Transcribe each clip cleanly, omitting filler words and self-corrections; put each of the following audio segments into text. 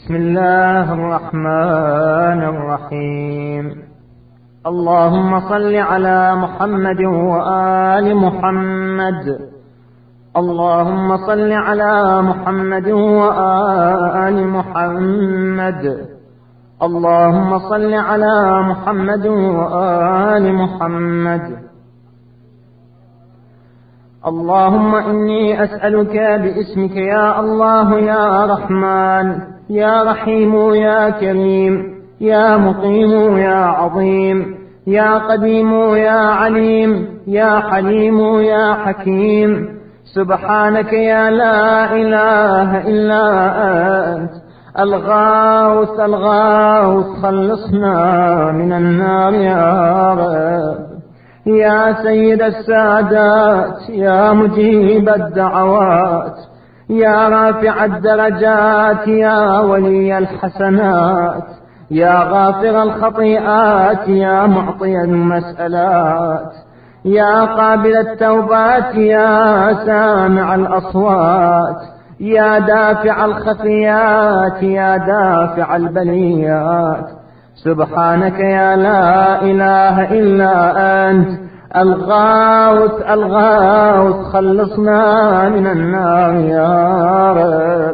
بسم الله الرحمن الرحيم. اللهم صل على محمد وآل محمد. اللهم صل على محمد وآل محمد. اللهم صل على محمد وآل محمد. اللهم إني أسألك باسمك يا الله يا رحمن يا رحيم يا كريم يا مقيم يا عظيم يا قديم يا عليم يا حليم يا حكيم. سبحانك يا لا إله إلا أنت الغاوث الغاوث، خلصنا من النار يا رب. يا سيد السادات يا مجيب الدعوات يا رافع الدرجات يا ولي الحسنات يا غافر الخطيئات يا معطي المسألات يا قابل التوبات يا سامع الأصوات يا دافع الخفيات يا دافع البليات. سبحانك يا لا إله إلا أنت الغاوث الغاوث، خلصنا من النار يا رب.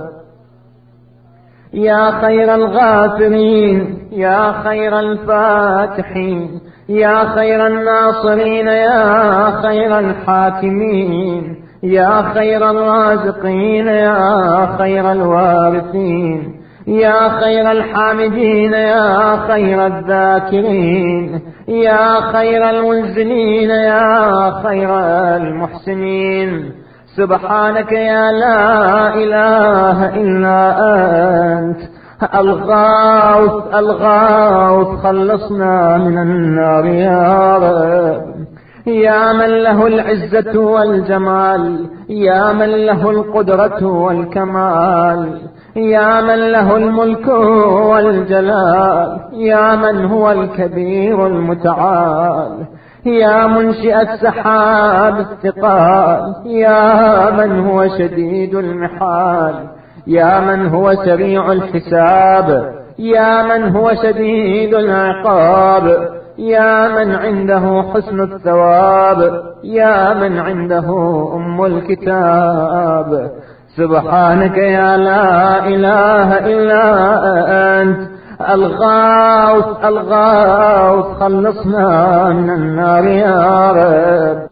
يا خير الغافرين يا خير الفاتحين يا خير الناصرين يا خير الحاكمين يا خير الرازقين يا خير الوارثين يا خير الحامدين يا خير الذاكرين يا خير المنزلين يا خير المحسنين. سبحانك يا لا إله إلا أنت الغاوث الغاوث، خلصنا من النار يا رب. يا من له العزة والجمال يا من له القدرة والكمال يا من له الملك والجلال يا من هو الكبير المتعال يا منشئ السحاب الثقال يا من هو شديد المحال يا من هو سريع الحساب يا من هو شديد العقاب يا من عنده حسن الثواب يا من عنده أم الكتاب. سبحانك يا لا إله إلا أنت الغاوث الغاوث، خلصنا من النار يا رب.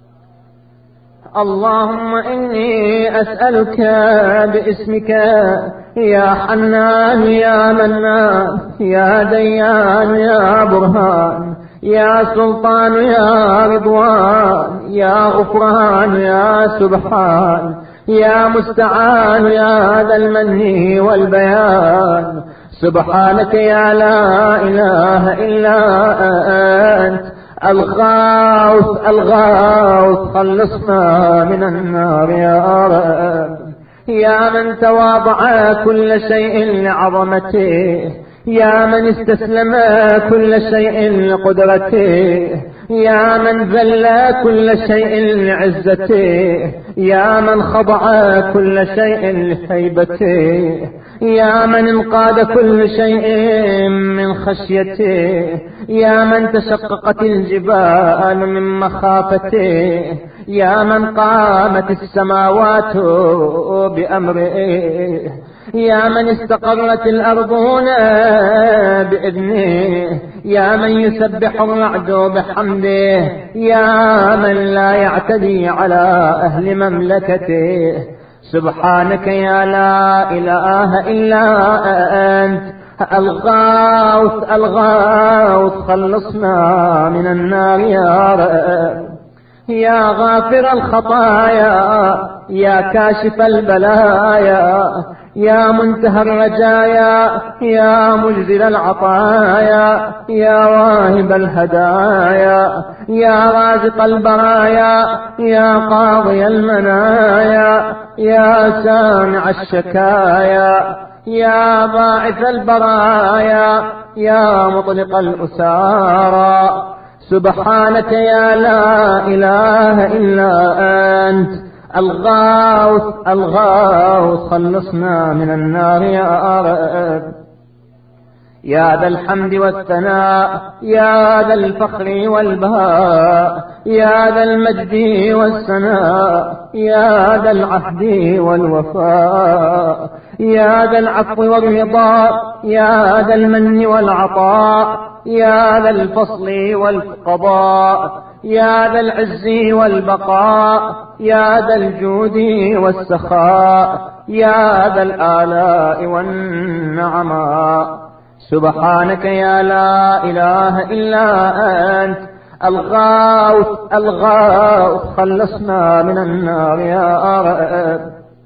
اللهم إني أسألك باسمك يا حنان يا منان يا ديان يا برهان يا سلطان يا رضوان يا غفران يا سبحان يا مستعان يا ذا المن والبيان. سبحانك يا لا إله إلا أنت الغاوث الغاوث، خلصنا من النار يا رب. يا من تواضع كل شيء لعظمته يا من استسلم كل شيء لقدرته يا من ذل كل شيء لعزته يا من خضع كل شيء لهيبته يا من انقاد كل شيء من خشيته يا من تشققت الجبال من مخافته يا من قامت السماوات بأمره يا من استقرت الأرضون بإذنه يا من يسبح الرعد بحمده يا من لا يعتدي على أهل مملكته. سبحانك يا لا إله إلا أنت الغاوث الغاوث، خلصنا من النار يا رب. يا غافر الخطايا يا كاشف البلايا يا منتهى الرجايا يا مجزل العطايا يا واهب الهدايا يا رازق البرايا يا قاضي المنايا يا سامع الشكايا يا باعث البرايا يا مطلق الأسارى. سبحانك يا لا إله إلا أنت الغاوث الغاوث خلصنا من النار يا رب. يا ذا الحمد والثناء، يا ذا الفخر والبهاء، يا ذا المجد والثناء، يا ذا العهد والوفاء، يا ذا العفو والرضا، يا ذا المن والعطاء، يا ذا الفصل والقضاء، يا ذا العز والبقاء، يا ذا الجود والسخاء، يا ذا الآلاء والنعماء. سبحانك يا لا إله إلا أنت الغاوث الغاوث خلصنا من النار يا رب.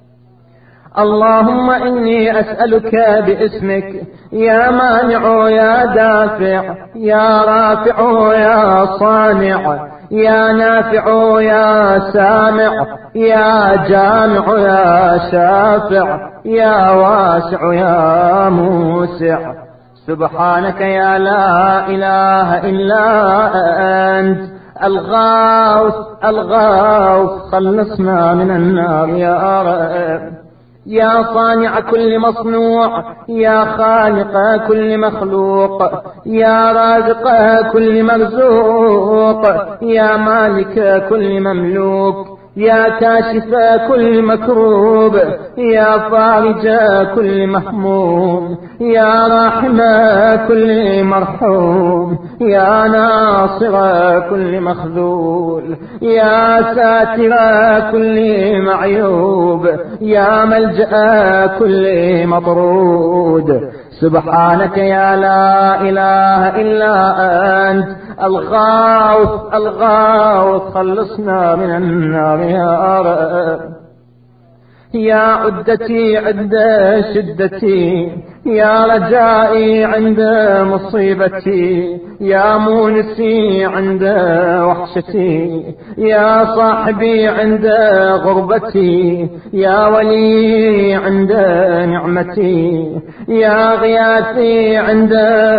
اللهم إني أسألك باسمك يا مانع يا دافع، يا رافع يا صانع، يا نافع يا سامع، يا جامع يا شافع، يا واسع يا موسع. سبحانك يا لا إله إلا أنت الغاوث الغاوث خلصنا من النار يا رب. يا صانع كل مصنوع، يا خالق كل مخلوق، يا رازق كل مرزوق، يا مالك كل مملوك، يا كاشف كل مكروب، يا فارج كل محموم، يا راحم كل مرحوم، يا ناصر كل مخذول، يا ساتر كل معيوب، يا ملجأ كل مطرود. سبحانك يا لا إله إلا أنت الغاوث الغاوث خلصنا من النار يا رب. يا عدتي عند شدتي، يا رجائي عند مصيبتي، يا مونسي عند وحشتي، يا صاحبي عند غربتي، يا ولي عند نعمتي، يا غياثي عند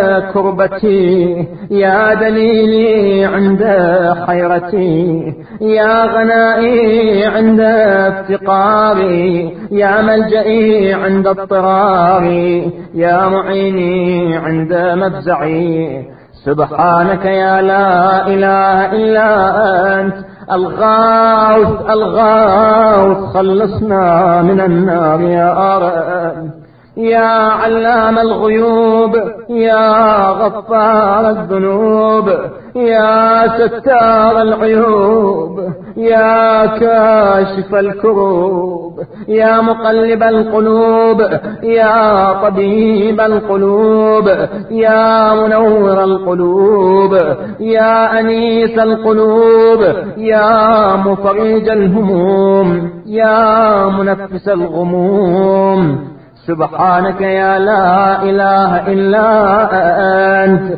كربتي، يا دليلي عند حيرتي، يا غنائي عند افتقاري، يا ملجئي عند اضطراري، يا معيني عند مفزعي. سبحانك يا لا إله إلا أنت الغاوث الغاوث خلصنا من النار يا رب. يا علام الغيوب، يا غفار الذنوب، يا ستار العيوب، يا كاشف الكروب، يا مقلب القلوب، يا طبيب القلوب، يا منور القلوب، يا أنيس القلوب، يا مفرج الهموم، يا منفس الغموم. سبحانك يا لا إله إلا أنت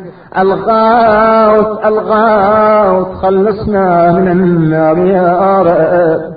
الغاوث الغاوث خلصنا من النار يا رب.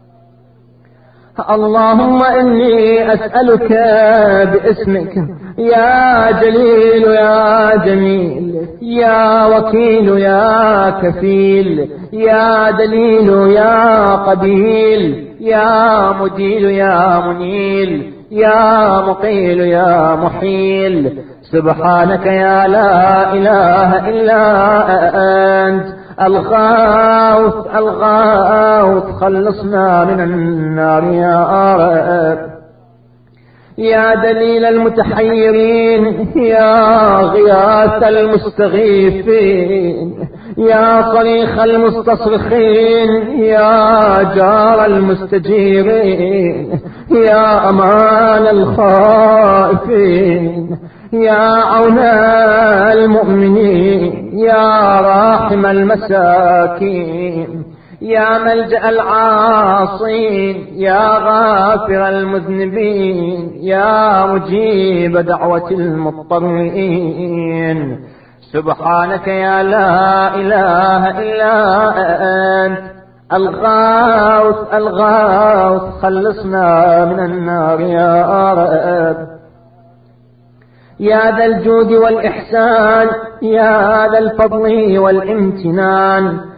اللهم إني أسألك باسمك يا جليل يا جميل، يا وكيل يا كفيل، يا دليل يا قبيل، يا مديل يا منيل، يا مقيل يا محيل. سبحانك يا لا إله إلا أنت الغاوث الغاوث خلصنا من النار يا رب. يا دليل المتحيرين، يا غياث المستغيثين، يا صريخ المستصرخين، يا جار المستجيرين، يا أمان الخائفين، يا عون المؤمنين، يا راحم المساكين، يا ملجأ العاصين، يا غافر المذنبين، يا مجيب دعوة المضطرين. سبحانك يا لا إله إلا أنت الغاوث الغاوث خلصنا من النار يا رب. يا ذا الجود والإحسان، يا ذا الفضل والامتنان،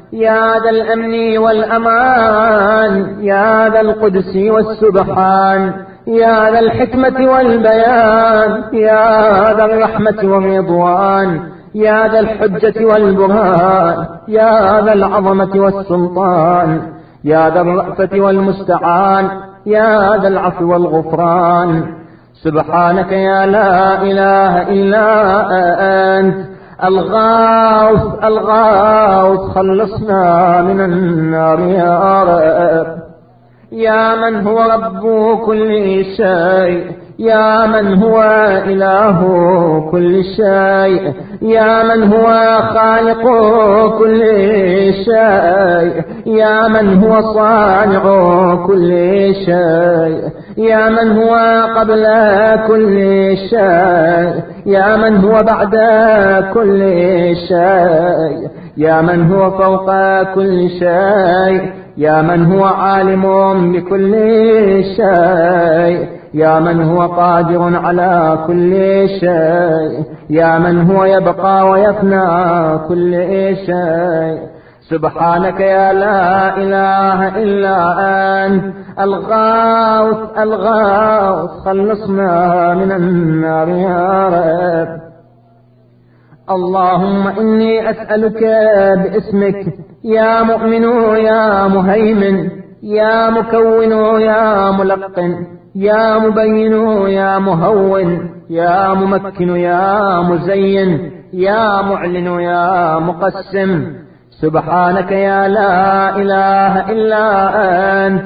يا ذا الأمن والأمان، يا ذا القدس والسبحان، يا ذا الحكمة والبيان، يا ذا الرحمة والرضوان، يا ذا الحجة والبرهان، يا ذا العظمة والسلطان، يا ذا الرأفة والمستعان، يا ذا العفو والغفران. سبحانك يا لا إله إلا أنت الغاوث الغاوث، خلصنا من النار يا رب. يا من هو رب كل شيء، يا من هو إله كل شيء، يا من هو خالق كل شيء، يا من هو صانع كل شيء، يا من هو قبل كل شيء، يا من هو بعد كل شيء، يا من هو فوق كل شيء، يا من هو عالم بكل شيء، يا من هو قادر على كل شيء، يا من هو يبقى ويفنى كل شيء. سبحانك يا لا إله إلا أنت الغاوث الغاوث، خلصنا من النار يا رب. اللهم إني أسألك باسمك يا مؤمن يا مهيمن، يا مكون يا ملقن، يا مبين يا مهون، يا ممكن يا مزين، يا معلن يا مقسم. سبحانك يا لا إله إلا أنت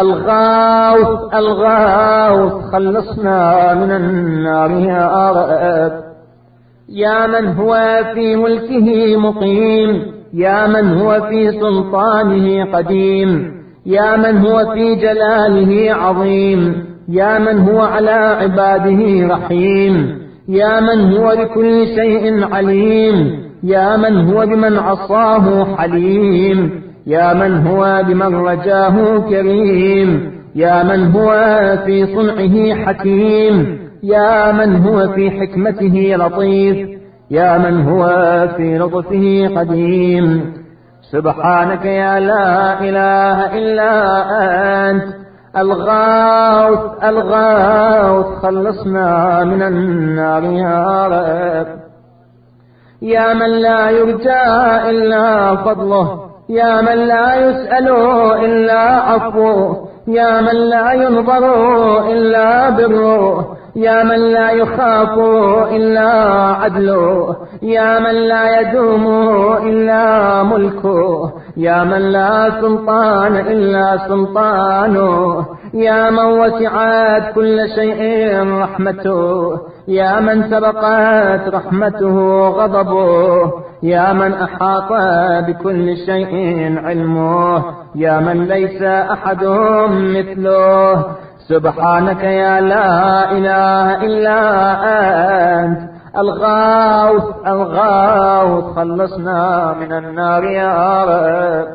الغاوث الغاوث، خلصنا من النار يا رب. يا من هو في ملكه مقيم، يا من هو في سلطانه قديم، يا من هو في جلاله عظيم، يا من هو على عباده رحيم، يا من هو بكل شيء عليم، يا من هو بمن عصاه حليم، يا من هو بمن رجاه كريم، يا من هو في صنعه حكيم، يا من هو في حكمته لطيف، يا من هو في لطفه قديم. سبحانك يا لا إله إلا أنت الغاوث الغاوث، خلصنا من النار يا رب. يا من لا يرجى إلا فضله، يا من لا يسأل إلا عفوه، يا من لا ينظر إلا بره، يا من لا يخاف إلا عدله، يا من لا يدوم إلا ملكه، يا من لا سلطان إلا سلطانه، يا من وسعت كل شيء رحمته، يا من سبقت رحمته غضبه، يا من أحاط بكل شيء علمه، يا من ليس أحد مثله. سبحانك يا لا إله إلا أنت الغاوث الغاوث، خلصنا من النار يا رب.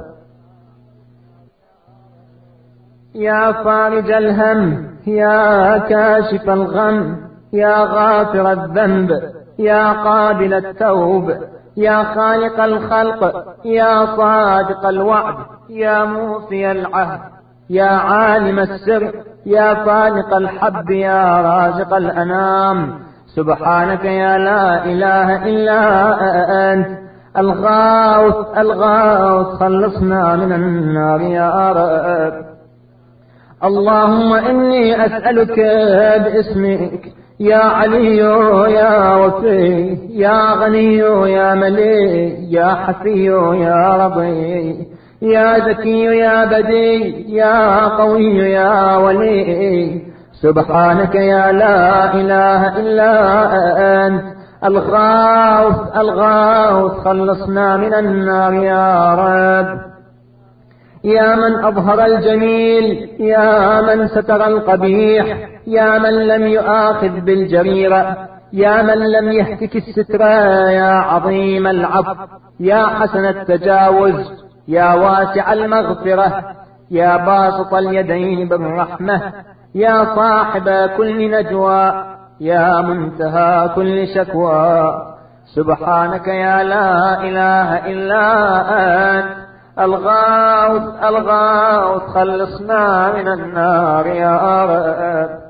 يا فارج الهم، يا كاشف الغم، يا غافر الذنب، يا قابل التوب، يا خالق الخلق، يا صادق الوعد، يا موفي العهد، يا عالم السر، يا فالق الحب، يا رازق الأنام. سبحانك يا لا إله إلا أنت الغاوث الغاوث، خلصنا من النار يا رب. اللهم إني أسألك باسمك يا علي يا وفي، يا غني يا ملي، يا حفي يا رضي، يا ذكي يا بدي، يا قوي يا ولي. سبحانك يا لا إله إلا أنت الغاوث الغاوث، خلصنا من النار يا رب. يا من أظهر الجميل، يا من ستر القبيح، يا من لم يؤاخذ بالجريرة، يا من لم يهتك الستر، يا عظيم العفو، يا حسن التجاوز، يا واسع المغفرة، يا باسط اليدين بالرحمة، يا صاحب كل نجوى، يا منتهى كل شكوى. سبحانك يا لا إله إلا أنت الغوث الغوث خلصنا من النار يا رب.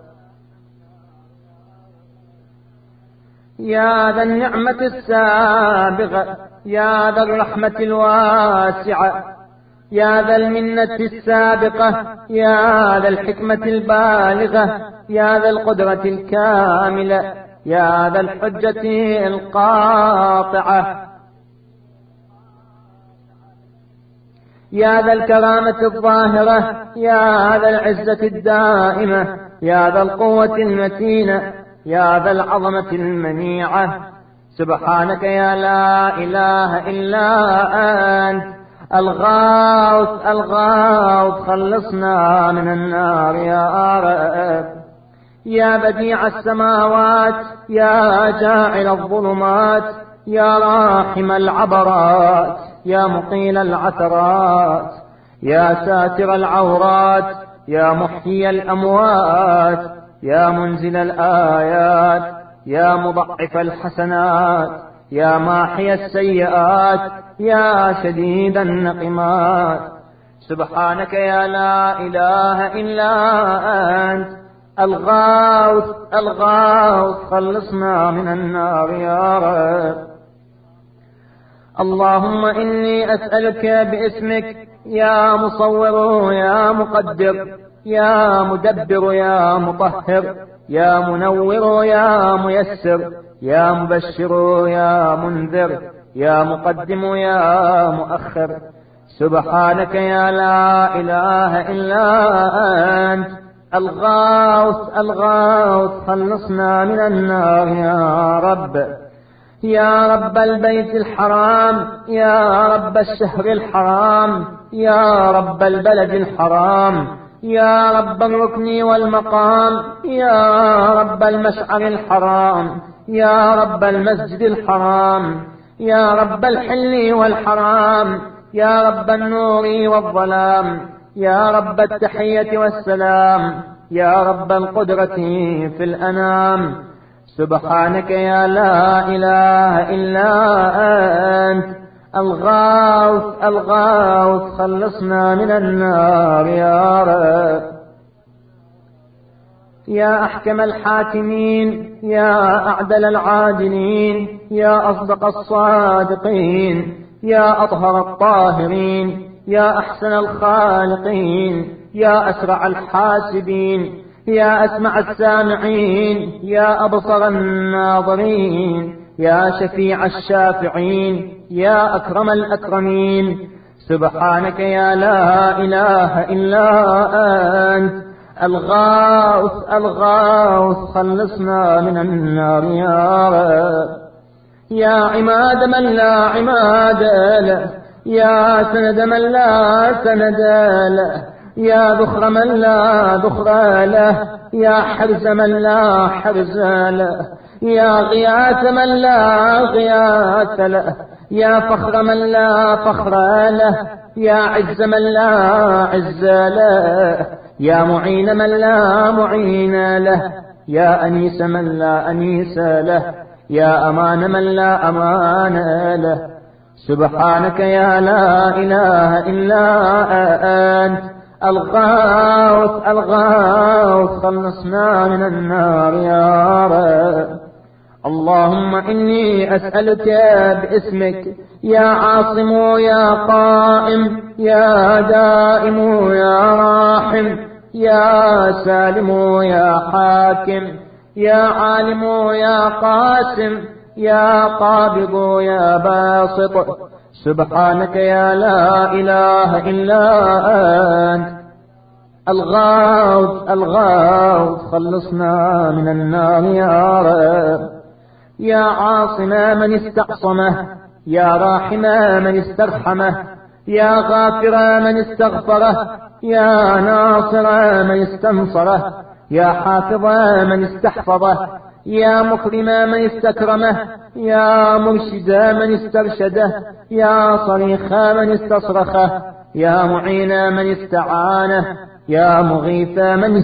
يا ذا النعمة السابغة، يا ذا الرحمة الواسعة، يا ذا المنة السابقة، يا ذا الحكمة البالغة، يا ذا القدرة الكاملة، يا ذا الحجة القاطعة، يا ذا الكرامة الظاهرة، يا ذا العزة الدائمة، يا ذا القوة المتينة، يا ذا العظمة المنيعة. سبحانك يا لا إله إلا أنت الغوث الغوث خلصنا من النار يا رب. يا بديع السماوات، يا جاعل الظلمات، يا راحم العبرات، يا مقيل العثرات، يا ساتر العورات، يا محيي الأموات، يا منزل الآيات، يا مضعف الحسنات، يا ماحي السيئات، يا شديد النقمات. سبحانك يا لا إله إلا أنت الغوث الغوث خلصنا من النار يا رب. اللهم إني أسألك باسمك يا مصور يا مقدر، يا مدبر يا مطهر، يا منور يا ميسر، يا مبشر يا منذر، يا مقدم يا مؤخر. سبحانك يا لا إله إلا أنت الغوث الغوث خلصنا من النار يا رب. يا رب البيت الحرام، يا رب الشهر الحرام، يا رب البلد الحرام، يا رب الركن والمقام، يا رب المشعر الحرام، يا رب المسجد الحرام، يا رب الحل والحرام، يا رب النور والظلام، يا رب التحية والسلام، يا رب القدرة في الأنام. سبحانك يا لا إله إلا أنت الغوث الغوث خلصنا من النار يا رب. يا أحكم الحاكمين، يا أعدل العادلين، يا أصدق الصادقين، يا أطهر الطاهرين، يا أحسن الخالقين، يا أسرع الحاسبين، يا أسمع السامعين، يا أبصر الناظرين، يا شفيع الشافعين، يا أكرم الأكرمين. سبحانك يا لا إله إلا أنت الغوث الغوث خلصنا من النار يا رب. يا عماد من لا عماد له، يا سند من لا سند له، يا ذخر من لا ذخر له، يا حرز من لا حرز له، يا غياث من لا غياث له، يا فخر من لا فخر له، يا عز من لا عز له، يا معين من لا معين له، يا أنيس من لا أنيس له، يا أمان من لا أمان له. سبحانك يا لا إله إلا أنت الغوث الغوث خلصنا من النار يا رب. اللهم إني أسألك باسمك يا عاصم يا قائم، يا دائم يا راحم، يا سالم يا حاكم، يا عالم يا قاسم، يا قابض يا باسط. سبحانك يا لا إله إلا أنت الغوث الغوث خلصنا من النار يا رب. يا عاصم من استعصمه، يا راحم من استرحمه، يا غافر من استغفره، يا ناصر من استنصره، يا حافظ من استحفظه، يا مكرم من استكرمه، يا مرشد من استرشده، يا صريخ من استصرخه، يا معين من استعانه، يا مغيث من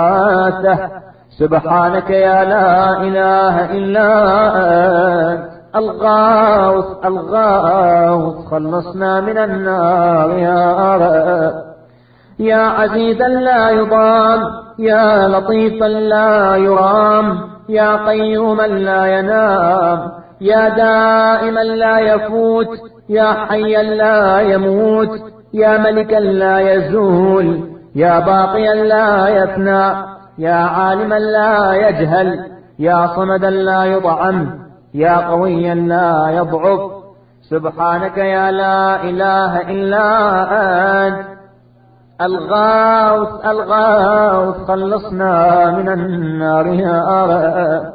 استغاثه. سبحانك يا لا إله إلا أنت الغاوث الغاوث خلصنا من النار يا رب. يا عزيزا لا يضام، يا لطيفا لا يرام، يا قيوما لا ينام، يا دائما لا يفوت، يا حيا لا يموت، يا ملكا لا يزول، يا باقيا لا يفنى، يا عالما لا يجهل، يا صمدا لا يطعم، يا قويا لا يضعف. سبحانك يا لا إله إلا أنت. الغاوث الغاوث خلصنا من النار يا رب.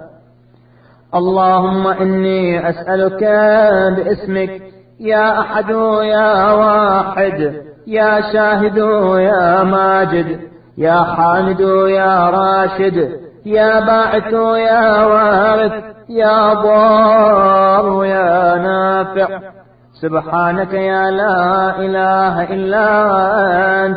اللهم إني أسألك باسمك يا أحد يا واحد، يا شاهد يا ماجد، يا حامد يا راشد، يا باعث يا وارث، يا ضار يا نافع. سبحانك يا لا إله إلا أنت.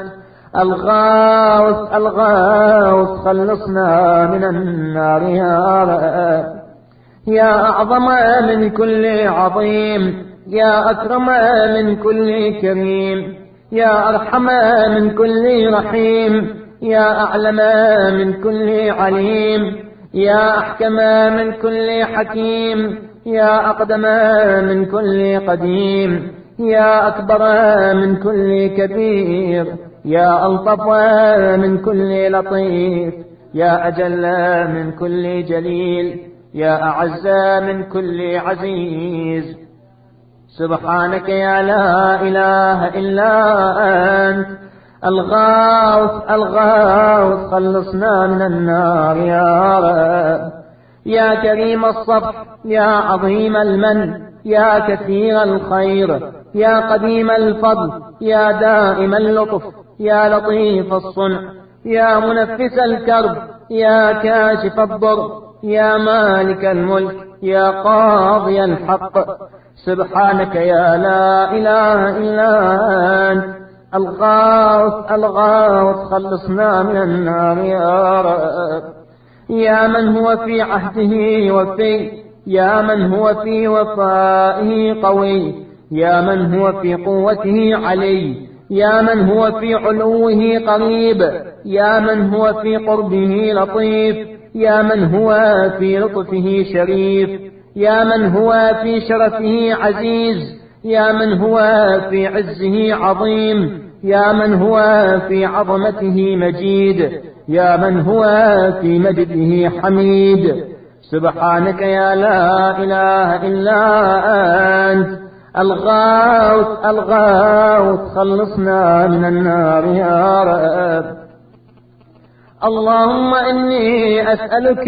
الغاوث الغاوث خلصنا من النار يا رب. يا أعظم من كل عظيم، يا أكرم من كل كريم، يا أرحم من كل رحيم، يا أعلم من كل عليم، يا أحكم من كل حكيم، يا أقدم من كل قديم، يا أكبر من كل كبير، يا ألطف من كل لطيف، يا أجل من كل جليل، يا أعز من كل عزيز. سبحانك يا لا إله إلا أنت. الغاوث الغاوث خلصنا من النار يا رب. يا كريم الصفح، يا عظيم المن، يا كثير الخير، يا قديم الفضل، يا دائم اللطف، يا لطيف الصنع، يا منفس الكرب، يا كاشف الضر، يا مالك الملك، يا قاضي الحق. سبحانك يا لا إله إلا أنت. الغاوث الغاوث خلصنا من النار يا رب. يا من هو في عهده وفي، يا من هو في وفائه قوي، يا من هو في قوته علي، يا من هو في علوه قريب، يا من هو في قربه لطيف، يا من هو في لطفه شريف، يا من هو في شرفه عزيز، يا من هو في عزه عظيم، يا من هو في عظمته مجيد، يا من هو في مجده حميد. سبحانك يا لا إله إلا أنت. الغاوث الغاوث خلصنا من النار يا رب. اللهم إني أسألك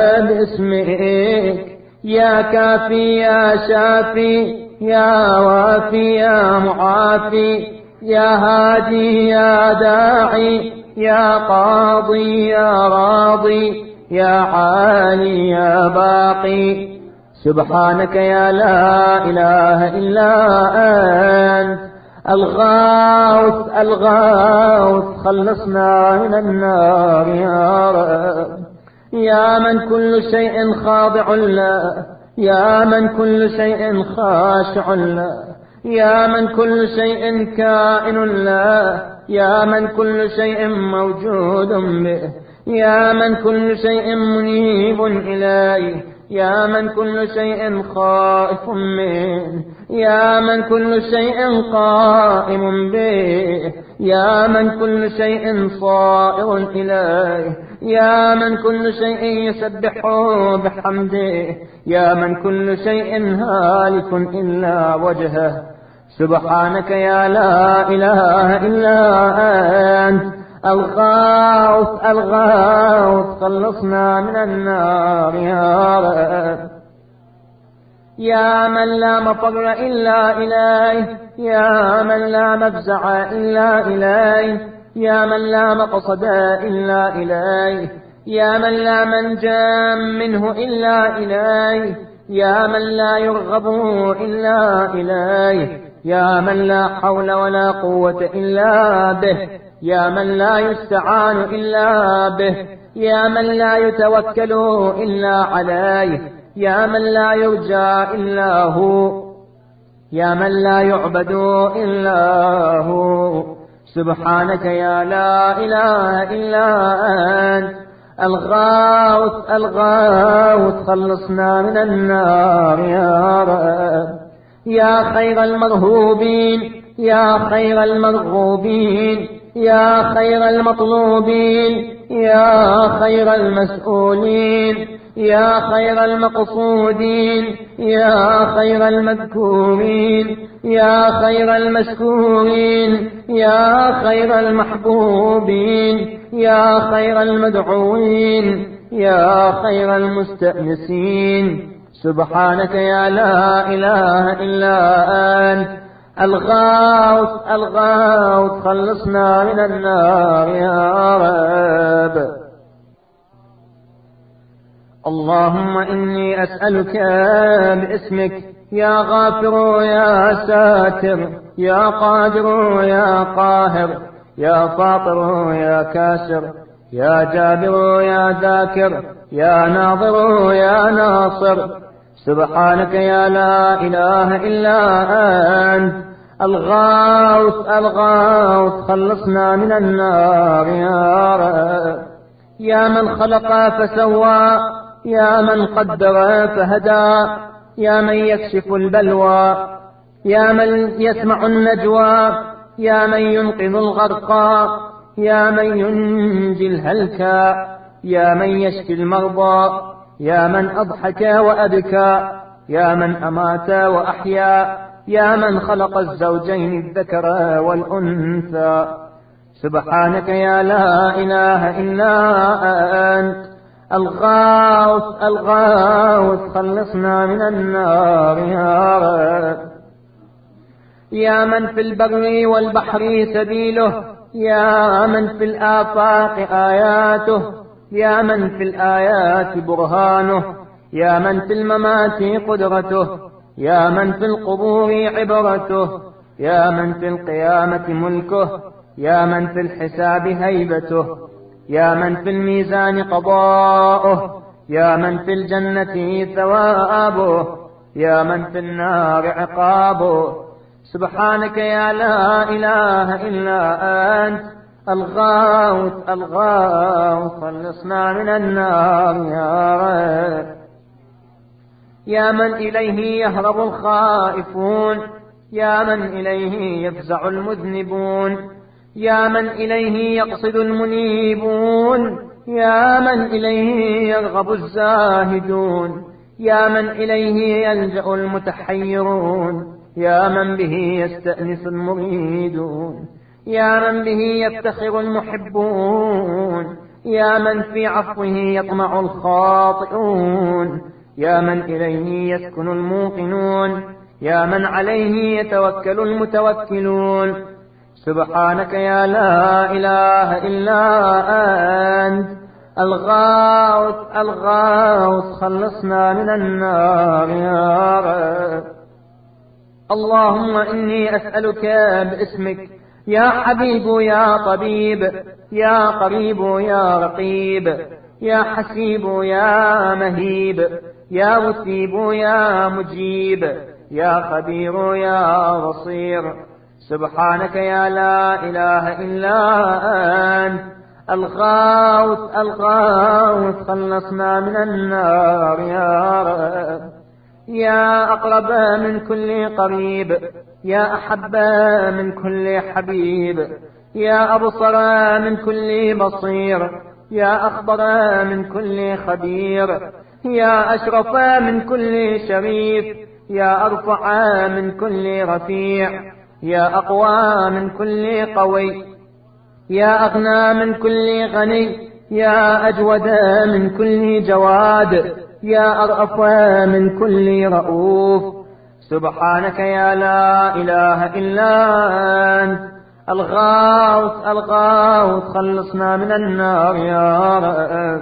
باسمك يا كافي يا شافي، يا وافي يا معافي، يا هادي يا داعي، يا قاضي يا راضي، يا عالي يا باقي. سبحانك يا لا إله إلا أنت. الغاوث الغاوث خلصنا من النار يا رب. يا من كل شيء خاضع له، يا من كل شيء خاشع له، يا من كل شيء كائن له، يا من كل شيء موجود به، يا من كل شيء منيب إليه، يا من كل شيء خائف منه، يا من كل شيء قائم به، يا من كل شيء صائر إليه، يا من كل شيء يسبح بحمده، يا من كل شيء هالك إلا وجهه. سبحانك يا لا إله إلا أنت. الغاوث الغاوث خلصنا من النار يا رب. يا من لا مفر إلا إليه، يا من لا مفزع إلا إليه، يا من لا مقصد إلا إليه، يا من لا منجا منه إلا إليه، يا من لا يرغب إلا إليه، يا من لا حول ولا قوة إلا به، يا من لا يستعان إلا به، يا من لا يتوكل إلا عليه، يا من لا يرجى إلا هو، يا من لا يعبد إلا هو. سبحانك يا لا إله إلا أنت الغاوث الغاوث، خلصنا من النار يا رب. يا خير المرهوبين، يا خير المرغوبين، يا خير المطلوبين، يا خير المسؤولين، يا خير المقصودين، يا خير المذكورين، يا خير المشكورين، يا خير المحبوبين، يا خير المدعوين، يا خير المستأنسين. سبحانك يا لا إله إلا أنت الغاوث الغاوث، خلصنا من النار يا رب. اللهم إني أسألك باسمك يا غافر يا ساتر، يا قادر يا قاهر، يا فاطر يا كاسر، يا جابر يا ذاكر، يا ناظر يا ناصر. سبحانك يا لا إله إلا أنت الغاوث الغاوث، خلصنا من النار يا رب. يا من خلق فسوى، يا من قدر فهدى، يا من يكشف البلوى، يا من يسمع النجوى، يا من ينقذ الغرقى، يا من ينجي الهلكى، يا من يشفي المرضى، يا من أضحك وأبكى، يا من أمات وأحيا، يا من خلق الزوجين الذكر والأنثى. سبحانك يا لا إله إلا أنت الغاوث الغاوث، خلصنا من النار يا رب. يا من في البر والبحر سبيله، يا من في الآفاق آياته، يا من في الآيات برهانه، يا من في الممات قدرته، يا من في القبور عبرته، يا من في القيامة ملكه، يا من في الحساب هيبته، يا من في الميزان قضاؤه، يا من في الجنة ثوابه، يا من في النار عقابه. سبحانك يا لا إله إلا أنت الغاوث الغاوث، خلصنا من النار يا رب. يا من إليه يهرب الخائفون، يا من إليه يفزع المذنبون، يا من إليه يقصد المنيبون، يا من إليه يرغب الزاهدون، يا من إليه يلجأ المتحيرون، يا من به يستأنس المريدون، يا من به يفتخر المحبون، يا من في عفوه يطمع الخاطئون، يا من إليه يسكن الموقنون، يا من عليه يتوكل المتوكلون. سبحانك يا لا إله إلا أنت الغاوث الغاوث، خلصنا من النار يا رب. اللهم إني أسألك باسمك يا حبيب يا طبيب، يا قريب يا رقيب، يا حسيب يا مهيب، يا مثيب يا مجيب، يا خبير يا بصير. سبحانك يا لا إله إلا أنت الغاوث الغاوث، خلصنا من النار يا رب. يا أقرب من كل قريب، يا أحب من كل حبيب، يا أبصر من كل بصير، يا أخبر من كل خبير، يا أشرف من كل شريف، يا أرفع من كل رفيع، يا أقوى من كل قوي، يا أغنى من كل غني، يا أجود من كل جواد، يا أرأف من كل رؤوف. سبحانك يا لا إله إلا أنت الغاوث الغاوث، خلصنا من النار يا رب.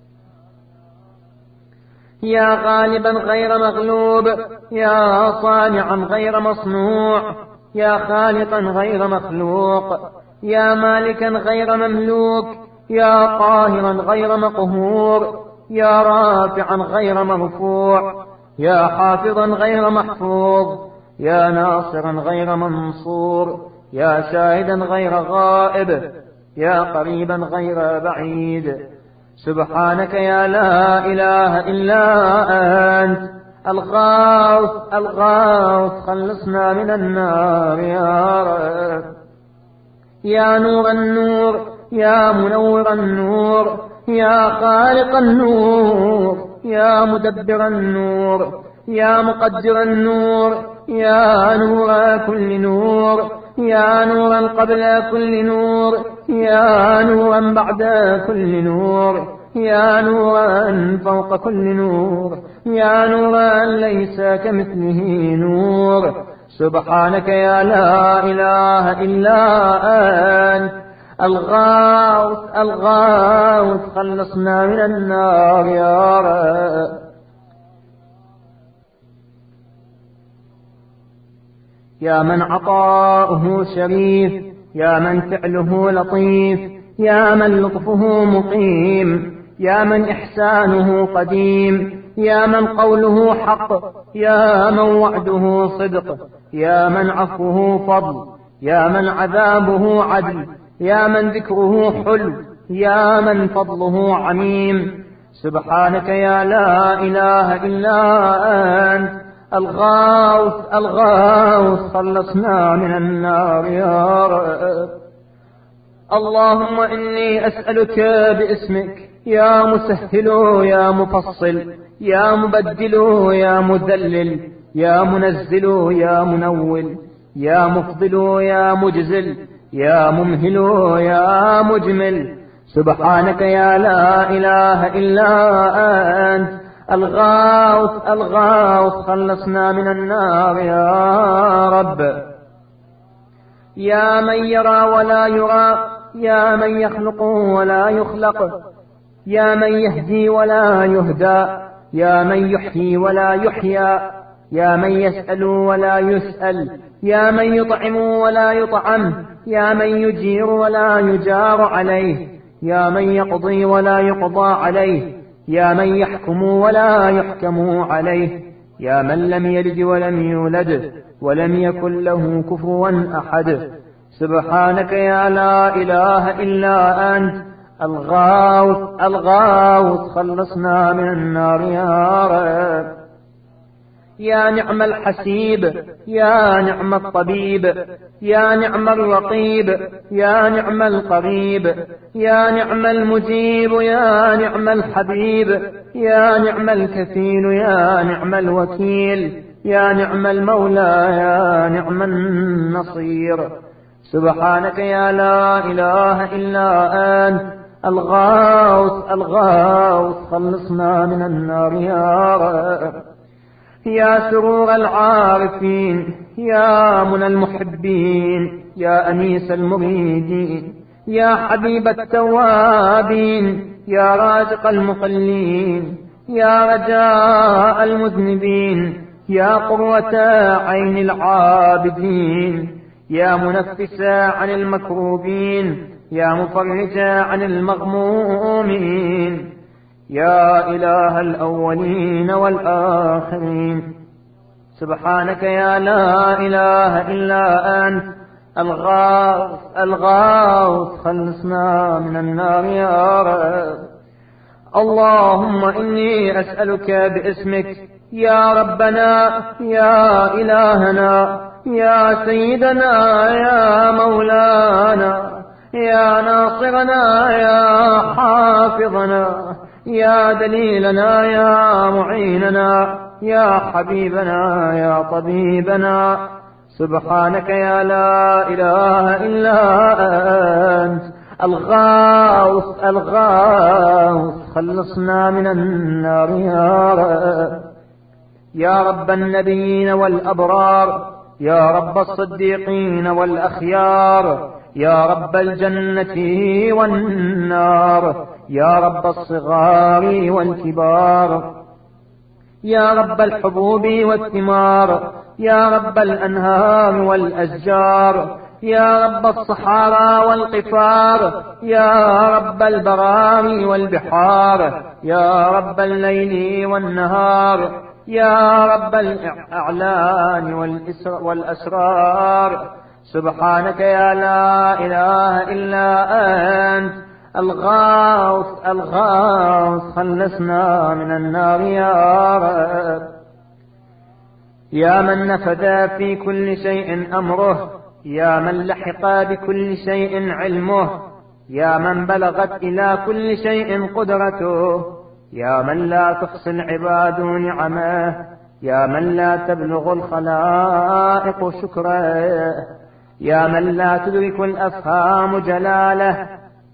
يا غالبا غير مغلوب، يا صانعا غير مصنوع، يا خالقا غير مخلوق، يا مالكا غير مملوك، يا قاهرا غير مقهور، يا رافعا غير مرفوع، يا حافظا غير محفوظ، يا ناصرا غير منصور، يا شاهدا غير غائب، يا قريبا غير بعيد. سبحانك يا لا إله إلا أنت الغاث الغاث، خلصنا من النار يا رب. يا نور النور، يا منور النور، يا خالق النور، يا مدبر النور، يا مقدر النور، يا نور كل نور، يا نورا قبل كل نور، يا نورا بعد كل نور، يا نورا فوق كل نور، يا نورا ليس كمثله نور. سبحانك يا لا إله إلا أنت الغاث الغاث، خلصنا من النار يا رب. يا من عطاؤه شريف، يا من فعله لطيف، يا من لطفه مقيم، يا من إحسانه قديم، يا من قوله حق، يا من وعده صدق، يا من عفوه فضل، يا من عذابه عدل، يا من ذكره حلو، يا من فضله عميم. سبحانك يا لا إله إلا أنت الغاث الغاث، خلصنا من النار يا رب. اللهم إني أسألك باسمك يا مسهل يا مفصل، يا مبدل يا مذلل، يا منزل يا منول، يا مفضل يا مجزل، يا ممهل يا مجمل. سبحانك يا لا إله إلا أنت الغاث الغاث، خلصنا من النار يا رب. يا من يرى ولا يرى، يا من يخلق ولا يخلق، يا من يهدي ولا يهدى، يا من يحيي ولا يحيى، يا من يسأل ولا يسأل، يا من يطعم ولا يطعم، يا من يجير ولا يجار عليه، يا من يقضي ولا يقضى عليه، يا من يحكم ولا يحكم عليه، يا من لم يلد ولم يولد ولم يكن له كفوا أحد. سبحانك يا لا إله إلا أنت الغاث الغاث، خلصنا من النار يا رب. يا نعم الحسيب، يا نعم الطبيب، يا نعم الرقيب، يا نعم القريب، يا نعم المجيب، يا نعم الحبيب، يا نعم الكفيل، يا نعم الوكيل، يا نعم المولى، يا نعم النصير. سبحانك يا لا إله إلا أنت الغاث الغاث، خلصنا من النار يا رب. يا سرور العارفين، يا منى المحبين، يا أنيس المريدين، يا حبيب التوابين، يا رازق المقلين، يا رجاء المذنبين، يا قرة عين العابدين، يا منفس عن المكروبين، يا مفرج عن المغمومين، يا إله الأولين والآخرين. سبحانك يا لا إله إلا أنت الغاث الغاث، خلصنا من النار يا رب. اللهم إني أسألك باسمك يا ربنا، يا إلهنا، يا سيدنا، يا مولانا، يا ناصرنا، يا حافظنا، يا دليلنا، يا معيننا، يا حبيبنا، يا طبيبنا. سبحانك يا لا إله إلا أنت الغاث الغاث، خلصنا من النار يا رب. يا رب النبيين والأبرار، يا رب الصديقين والأخيار، يا رب الجنة والنار، يا رب الصغار والكبار، يا رب الحبوب والثمار، يا رب الأنهار والأشجار، يا رب الصحارى والقفار، يا رب البراري والبحار، يا رب الليل والنهار، يا رب الأعلان والأسرار. سبحانك يا لا إله إلا أنت الغاوث الغاوث، خلصنا من النار يا رب. يا من نفذ في كل شيء أمره، يا من لحق بكل شيء علمه، يا من بلغت إلى كل شيء قدرته، يا من لا تحصي العباد نعمه، يا من لا تبلغ الخلائق شكره، يا من لا تدرك الأفهام جلاله،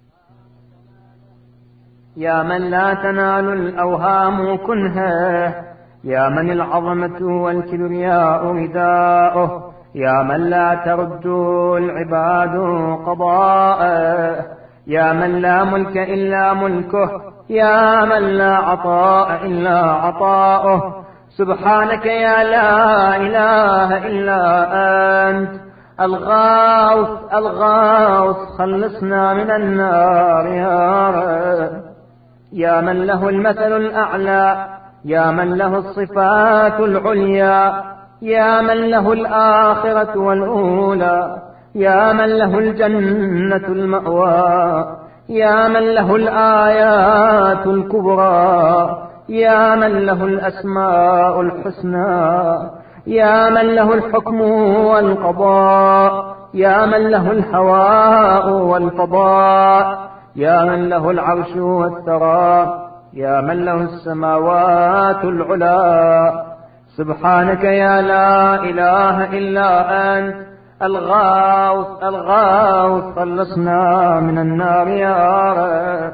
يا من لا تنال الأوهام كنهه، يا من العظمة والكبرياء رداؤه، يا من لا ترد العباد قضاءه، يا من لا ملك إلا ملكه، يا من لا عطاء إلا عطاؤه. سبحانك يا لا إله إلا أنت الغاوث الغاوث، خلصنا من النار يا رب. يا من له المثل الأعلى، يا من له الصفات العليا، يا من له الآخرة والأولى، يا من له الجنة المأوى، يا من له الآيات الكبرى، يا من له الأسماء الحسنى، يا من له الحكم والقضاء، يا من له الهواء والفضاء، يا من له العرش والثرى، يا من له السماوات العلا. سبحانك يا لا إله إلا أنت الغاوث الغاوث، خلصنا من النار يا رب.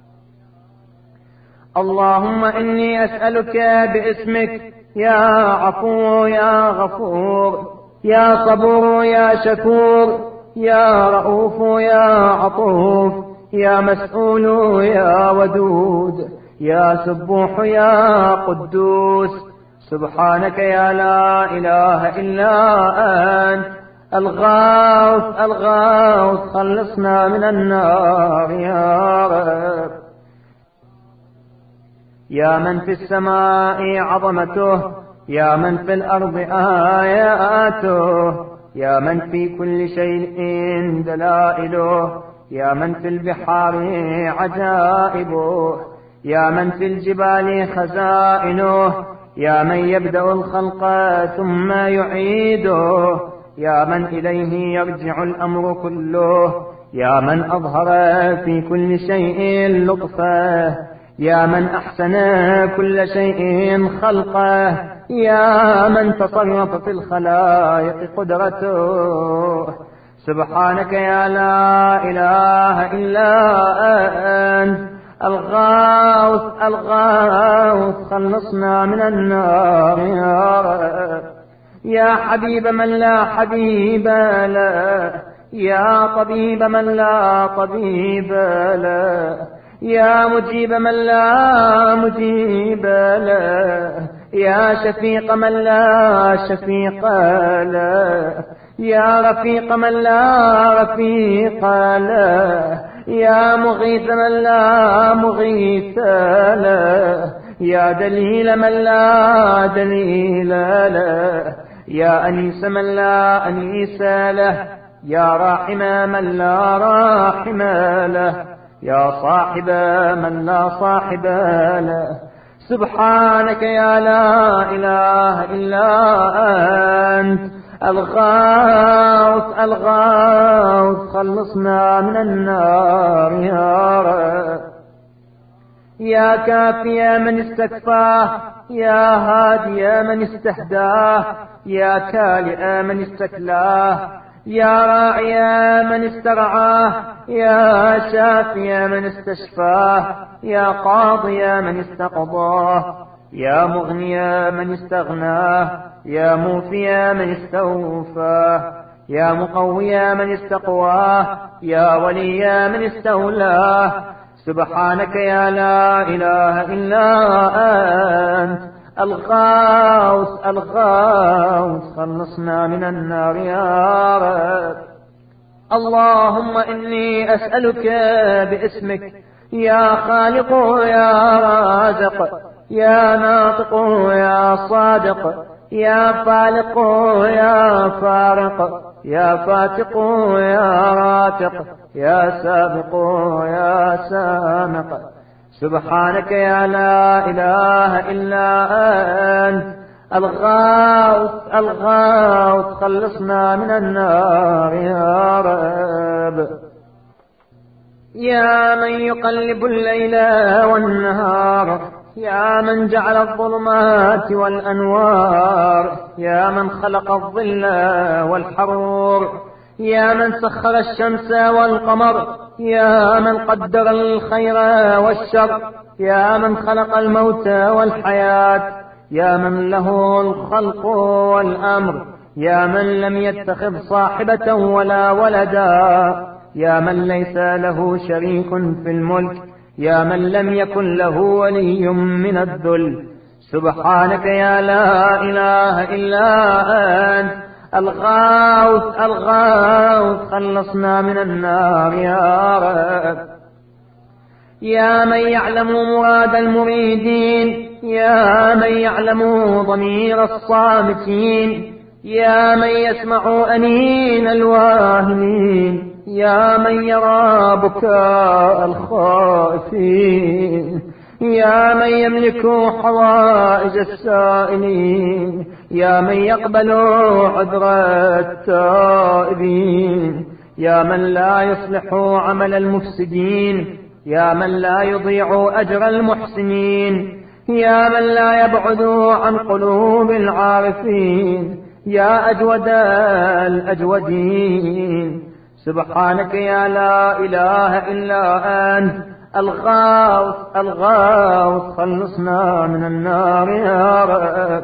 اللهم إني أسألك باسمك يا عفو يا غفور، يا صبور يا شكور، يا رؤوف يا عطوف، يا مسؤول يا ودود، يا سبوح يا قدوس. سبحانك يا لا إله إلا أنت الغاوث الغاوث، خلصنا من النار يا رب. يا من في السماء عظمته، يا من في الأرض آياته، يا من في كل شيء دلائله، يا من في البحار عجائبه، يا من في الجبال خزائنه، يا من يبدأ الخلق ثم يعيده، يا من إليه يرجع الأمر كله، يا من أظهر في كل شيء لطفه، يا من أحسن كل شيء خلقه، يا من تصرف في الخلائق قدرته. سبحانك يا لا إله إلا أنت الغاوث الغاوث، خلصنا من النار يا رب. يا حبيب من لا حبيب له، يا طبيب من لا طبيب له، يا مجيب من لا مجيب له، يا شفيق من لا شفيق له، يا رفيق من لا رفيق له، يا مغيث من لا مغيث له، يا دليل من لا دليل له، يا أنيس من لا أنيس له، يا راحم من لا راحم له، يا صاحب من لا صاحب له. سبحانك يا لا إله إلا أنت الغاوث الغاوث، خلصنا من النار يا رب. يا كافي من استكفاه، يا هادي من استهداه، يا كالئ من استكلاه، يا راعي من استرعاه، يا شافي من استشفاه، يا قاضي من استقضاه، يا مغني من استغناه، يا موفي من استوفاه، يا مقوي من استقواه، يا ولي من استولاه. سبحانك يا لا إله إلا أنت الغاوث الغاوث، خلصنا من النار يا رب. اللهم إني أسألك باسمك يا خالق يا رازق يا ناطق يا صادق يا فالق يا فارق يا فاتق يا راتق يا سابق يا سامق. سبحانك يا لا إله إلا أنت الغاوث الغاوث خلصنا من النار يا رب. يا من يقلب الليل والنهار يا من جعل الظلمات والأنوار يا من خلق الظل والحرور يا من سخر الشمس والقمر يا من قدر الخير والشر يا من خلق الموت والحياة يا من له الخلق والأمر يا من لم يتخذ صاحبة ولا ولدا يا من ليس له شريك في الملك يا من لم يكن له ولي من الذل. سبحانك يا لا إله إلا أنت الغاوث الغاوث خلصنا من النار يا رب. يا من يعلم مراد المريدين يا من يعلم ضمير الصامتين يا من يسمع أنين الواهمين يا من يرى بكاء الخائفين يا من يملك حوائج السائلين يا من يقبل عذر التائبين يا من لا يصلح عمل المفسدين يا من لا يضيع أجر المحسنين يا من لا يبعد عن قلوب العارفين يا أجود الأجودين. سبحانك يا لا إله إلا أنت الغاوث الغاوث خلصنا من النار يا رب.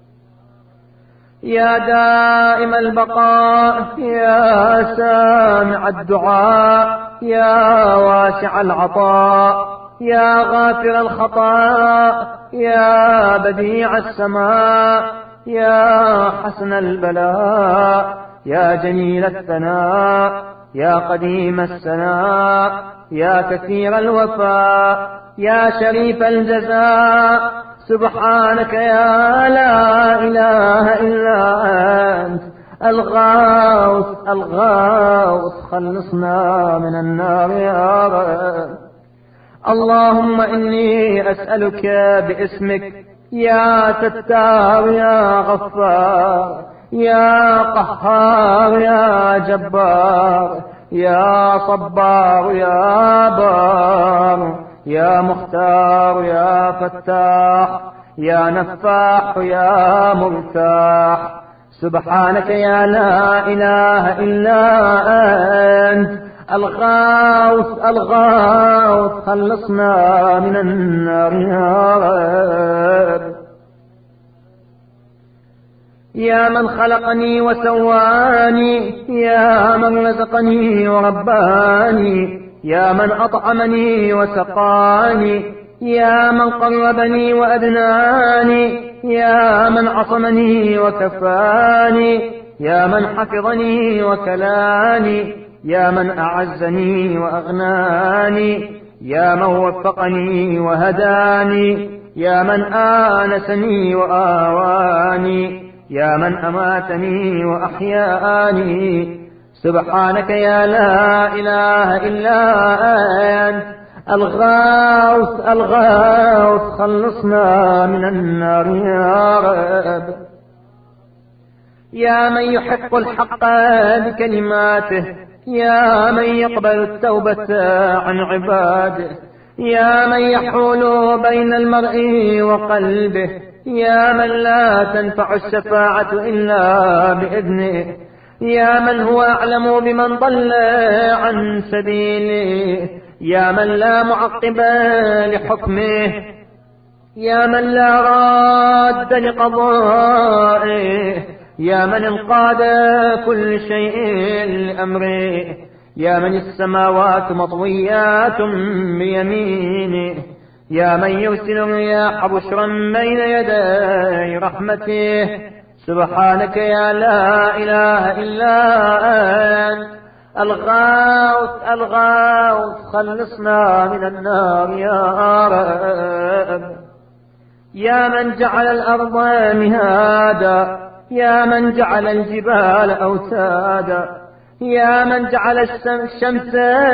يا دائم البقاء يا سامع الدعاء يا واسع العطاء يا غافر الخطاء يا بديع السماء يا حسن البلاء يا جميل الثناء يا قديم السناء يا كثير الوفاء يا شريف الجزاء. سبحانك يا لا إله إلا أنت الغاوث الغاوث خلصنا من النار يا رب. اللهم إني أسألك باسمك يا ستار يا غفار يا قهار يا جبار يا صبار يا بار يا مختار يا فتاح يا نفاح يا مرتاح. سبحانك يا لا إله إلا أنت الغاوث الغاوث خلصنا من النار يا رب. يا من خلقني وسواني يا من رزقني ورباني يا من أطعمني وسقاني يا من قربني وأدناني يا من عصمني وكفاني يا من حفظني وكلاني يا من أعزني وأغناني يا من وفقني وهداني يا من آنسني وآواني يا من أماتني وأحياني. سبحانك يا لا إله إلا أنت الغاوث الغاوث خلصنا من النار يا رب. يا من يحق الحق بكلماته يا من يقبل التوبة عن عباده يا من يحول بين المرء وقلبه يا من لا تنفع الشفاعة إلا بإذنه يا من هو أعلم بمن ضل عن سبيله يا من لا معقب لحكمه يا من لا راد لقضائه يا من انقاد كل شيء لأمره يا من السماوات مطويات بيمينه يا من يرسل الرياح بشرا بين يدي رحمته. سبحانك يا لا إله إلا أنت الغوث الغوث خلصنا من النار يا رب. يا من جعل الأرض مهادا، يا من جعل الجبال أوتادا، يا من جعل الشمس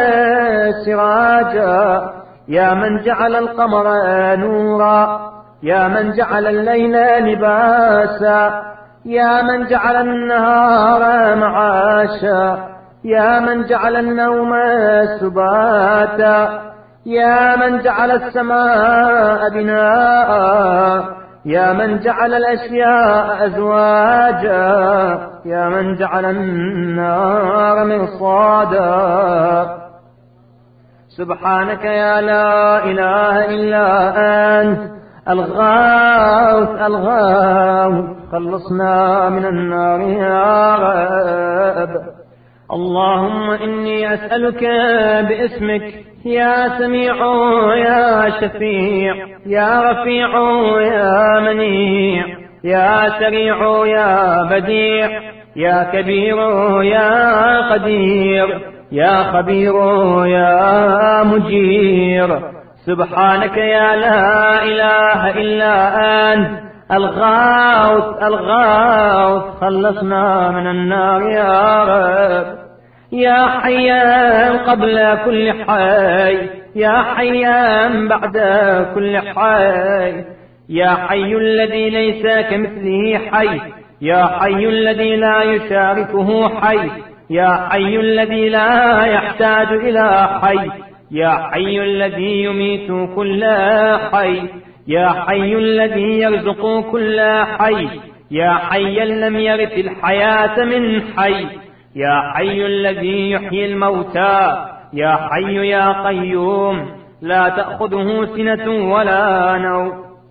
سراجا، يا من جعل القمر نورا، يا من جعل الليل لباسا، يا من جعل النهار معاشا، يا من جعل النوم سباتا، يا من جعل السماء بناء، يا من جعل الأشياء أزواجا، يا من جعل النار مرصادا. سبحانك يا لا إله إلا أنت الغوث الغوث خلصنا من النار يا رب. اللهم إني أسألك باسمك يا سميع يا شفيع يا رفيع يا منيع يا سريع يا بديع يا كبير يا قدير يا خبير يا مجير. سبحانك يا لا إله إلا أنت الغوث الغوث خلصنا من النار يا رب. يا حيا قبل كل حي، يا حيا بعد كل حي، يا حي الذي ليس كمثله حي، يا حي الذي لا يشاركه حي، يا حي الذي لا يحتاج إلى حي، يا حي الذي يميت كل حي، يا حي الذي يرزق كل حي، يا حيا لم يرث الحياة من حي، يا حي الذي يحيي الموتى، يا حي يا قيوم لا تأخذه سنة ولا نوم.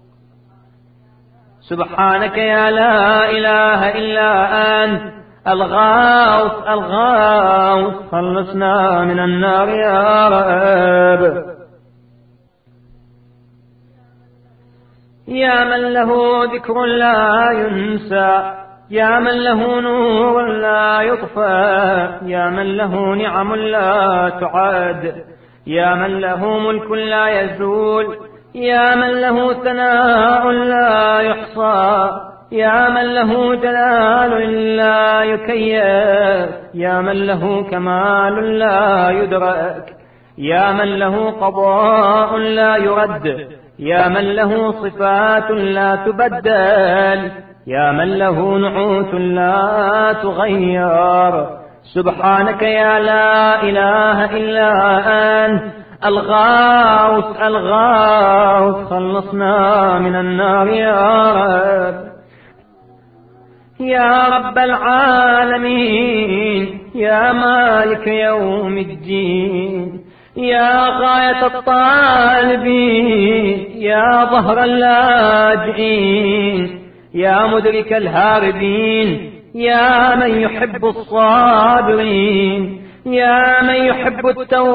سبحانك يا لا إله إلا أنت الغوث الغوث خلصنا من النار يا رب. يا من له ذكر لا ينسى، يا من له نور لا يطفى، يا من له نعم لا تعد، يا من له ملك لا يزول، يا من له ثناء لا يحصى، يا من له جلال لا يكيف، يا من له كمال لا يدرك، يا من له قضاء لا يرد، يا من له صفات لا تبدل، يا من له نعوت لا تغير. سبحانك يا لا إله إلا أنت الغوث الغوث خلصنا من النار يا رب. يا رب العالمين، يا مالك يوم الدين، يا غاية الطالبين، يا ظهر اللاجئين، يا مدرك الهاربين، يا من يحب الصابرين، يا من يحب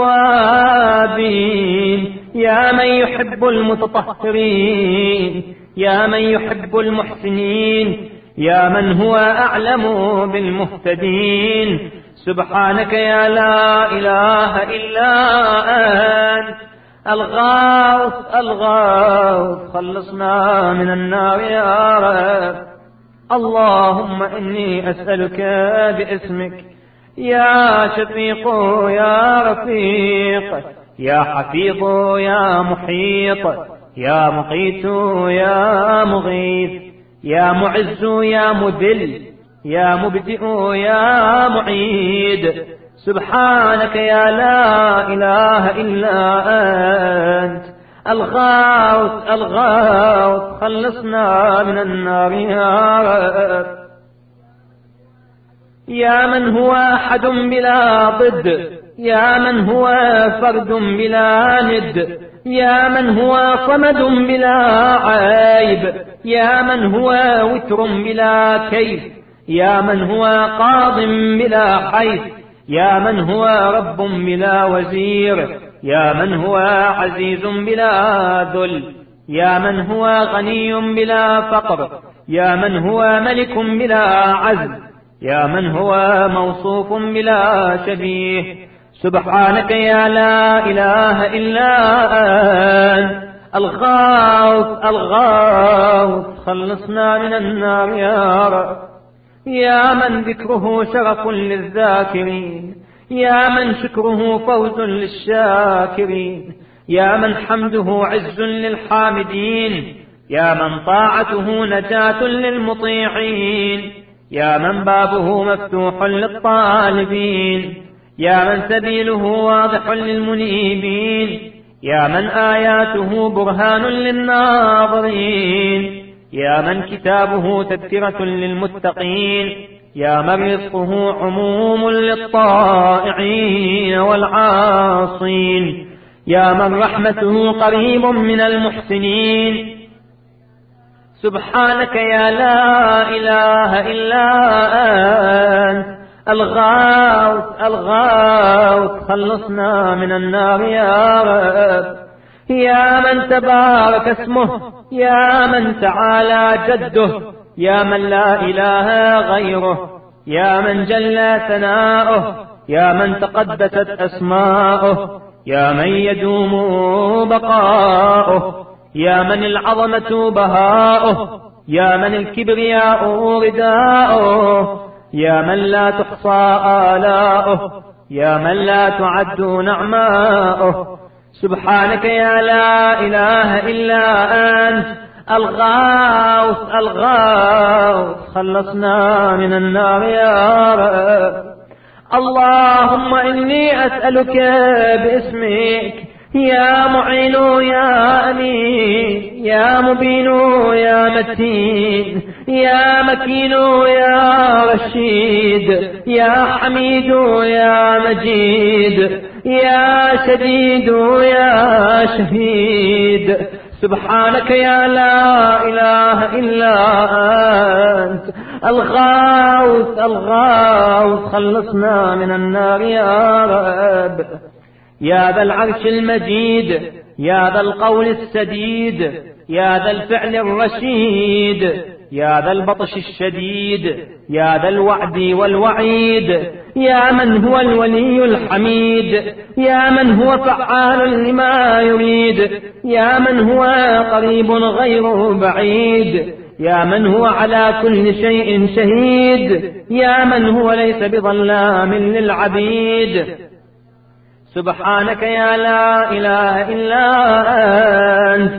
التوابين، يا من يحب المتطهرين، يا من يحب المحسنين، يا من هو أعلم بالمهتدين. سبحانك يا لا إله إلا أنت الغوث الغوث خلصنا من النار يا رب. اللهم إني أسألك باسمك يا شفيق يا رفيق يا حفيظ يا محيط يا مقيت يا مغيث يا معز يا مذل يا مبدئ يا معيد. سبحانك يا لا إله إلا أنت الغوث الغوث خلصنا من النار يا رب. يا من هو أحد بلا ضد، يا من هو فرد بلا ند، يا من هو صمد بلا عيب، يا من هو وتر بلا كيف، يا من هو قاض بلا حيث، يا من هو رب بلا وزير، يا من هو عزيز بلا ذل، يا من هو غني بلا فقر، يا من هو ملك بلا عزل، يا من هو موصوف بلا شبيه. سبحانك يا لا إله إلا أنت الغوث الغوث خلصنا من النار يا رب. يا من ذكره شرف للذاكرين، يا من شكره فوز للشاكرين، يا من حمده عز للحامدين، يا من طاعته نجاة للمطيعين، يا من بابه مفتوح للطالبين، يا من سبيله واضح للمنيبين، يا من آياته برهان للناظرين، يا من كتابه تذكرة للمتقين، يا من رزقه عموم للطائعين والعاصين، يا من رحمته قريب من المحسنين. سبحانك يا لا إله إلا أنت الغوث الغوث خلصنا من النار يا رب. يا من تبارك اسمه، يا من تعالى جده، يا من لا إله غيره، يا من جل ثناؤه، يا من تقدست أسماؤه، يا من يدوم بقاؤه، يا من العظمة بهاؤه، يا من الكبرياء رداؤه، يا من لا تحصى آلاؤه، يا من لا تعد نعماؤه. سبحانك يا لا إله إلا أنت الغوث الغوث خلصنا من النار يا رب. اللهم إني أسألك باسمك يا معين يا أمين، يا مبين يا متين، يا مكين يا رشيد، يا حميد يا مجيد، يا شديد يا شهيد. سبحانك يا لا إله إلا أنت الغوث الغوث خلصنا من النار يا رب. يا ذا العرش المجيد، يا ذا القول السديد، يا ذا الفعل الرشيد، يا ذا البطش الشديد، يا ذا الوعد والوعيد، يا من هو الولي الحميد، يا من هو فعال لما يريد، يا من هو قريب غير بعيد، يا من هو على كل شيء شهيد، يا من هو ليس بظلام للعبيد. سبحانك يا لا إله إلا أنت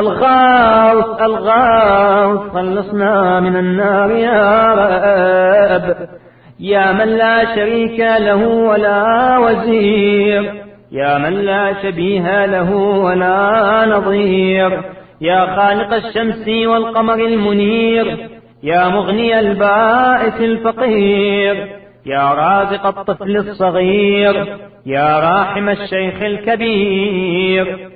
الغوث الغوث خلصنا من النار يا رب. يا من لا شريك له ولا وزير، يا من لا شبيه له ولا نظير، يا خالق الشمس والقمر المنير، يا مغني البائس الفقير، يا رازق الطفل الصغير، يا راحم الشيخ الكبير،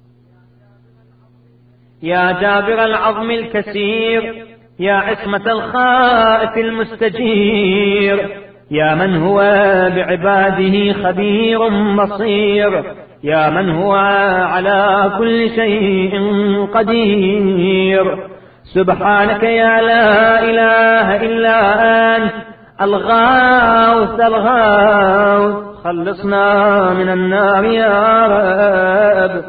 يا جابر العظم الكسير، يا عصمة الخائف المستجير، يا من هو بعباده خبير بصير، يا من هو على كل شيء قدير. سبحانك يا لا إله إلا أنت الغوث الغوث خلصنا من النار يا رب.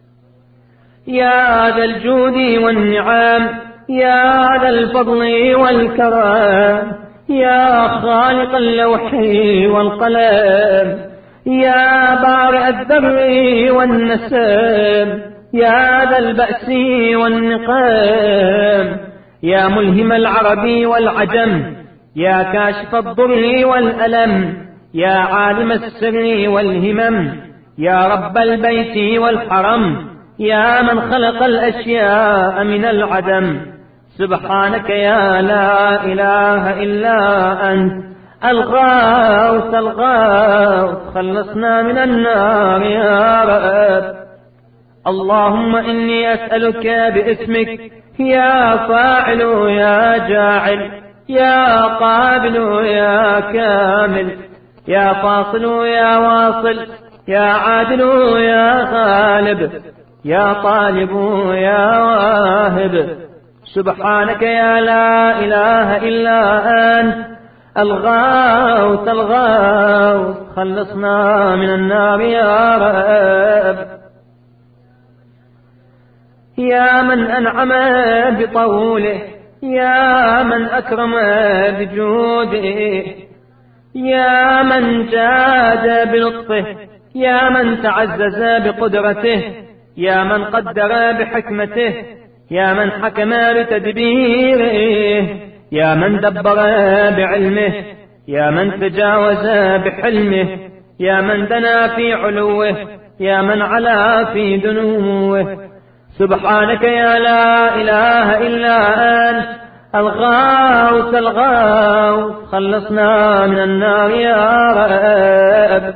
يا ذا الجود والنعم، يا ذا الفضل والكرم، يا خالق اللوح والقلم، يا بارئ الذر والنسم، يا ذا البأس والنقام، يا ملهم العرب والعجم، يا كاشف الضر والألم، يا عالم السر والهمم، يا رب البيت والحرم، يا من خلق الأشياء من العدم. سبحانك يا لا إله إلا أنت الغوث الغوث خلصنا من النار يا رب. اللهم إني أسألك باسمك يا فاعل يا جاعل، يا قابل يا كامل، يا فاصل يا واصل، يا عادل يا غالب، يا طالب يا واهب. سبحانك يا لا إله إلا أنت الغوث الغوث خلصنا من النار يا رب. يا من أنعم بطوله، يا من أكرم بجوده، يا من جاد بلطفه، يا من تعزز بقدرته، يا من قدر بحكمته، يا من حكم بتدبيره، يا من دبر بعلمه، يا من تجاوز بحلمه، يا من دنا في علوه، يا من علا في دنوه. سبحانك يا لا إله إلا أنت الغوث الغوث خلصنا من النار يا رب.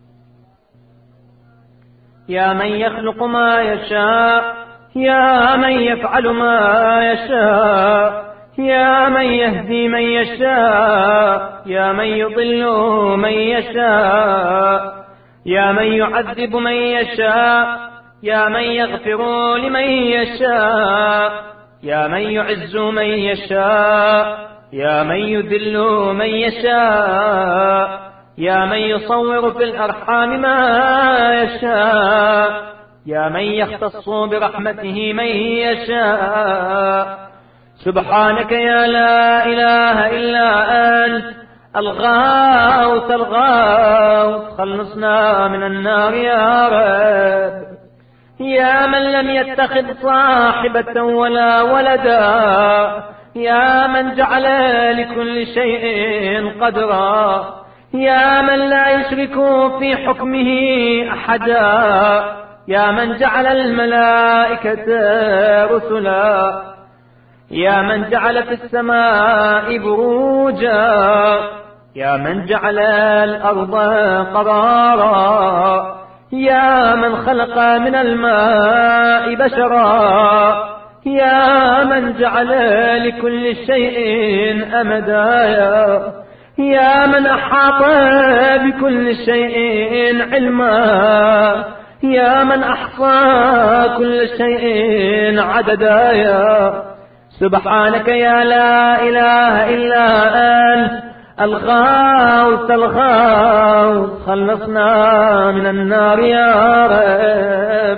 يا من يخلق ما يشاء، يا من يفعل ما يشاء، يا من يهدي من يشاء، يا من يضل من يشاء، يا من يعذب من يشاء، يا من يغفر لمن يشاء، يا من يعز من يشاء، يا من يذل من يشاء، يا من يصور في الأرحام ما يشاء، يا من يختص برحمته من يشاء. سبحانك يا لا إله إلا أنت الغوث الغوث خلصنا من النار يا رب. يا من لم يتخذ صاحبة ولا ولدا، يا من جعل لكل شيء قدرا، يا من لا يشرك في حكمه أحدا، يا من جعل الملائكة رسلا، يا من جعل في السماء بروجا، يا من جعل الأرض قرارا، يا من خلق من الماء بشرا، يا من جعل لكل شيء أمدا، يا من أحاط بكل شيء علما، يا من أحصى كل شيء عددا. سبحانك يا لا إله إلا أنت الغوث الغوث خلصنا من النار يا رب.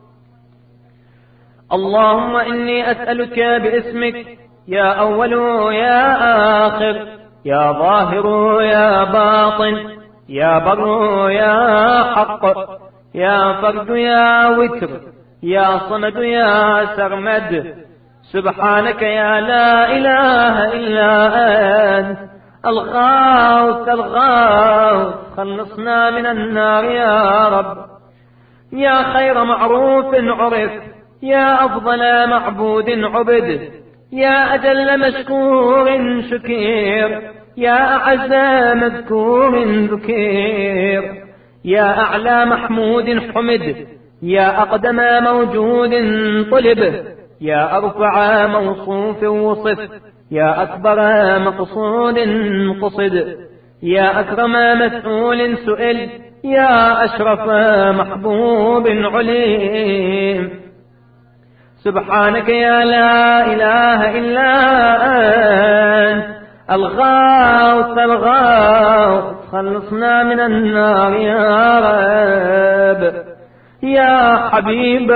اللهم إني أسألك باسمك يا أول يا آخر، يا ظاهر يا باطن، يا بر يا حق، يا فرد يا وتر، يا صمد يا سرمد. سبحانك يا لا إله إلا أنت الغوث الغوث خلصنا من النار يا رب. يا خير معروف عرف، يا أفضل معبود عبد، يا أجل مشكور شكير، يا أعز مذكور ذكير، يا أعلى محمود حمد، يا أقدم موجود طلب، يا أرفع موصوف وصف، يا أكبر مقصود قصد، يا أكرم مسؤول سئل، يا أشرف محبوب عليم. سبحانك يا لا إله إلا أنت الغوث الغوث خلصنا من النار يا رب. يا حبيب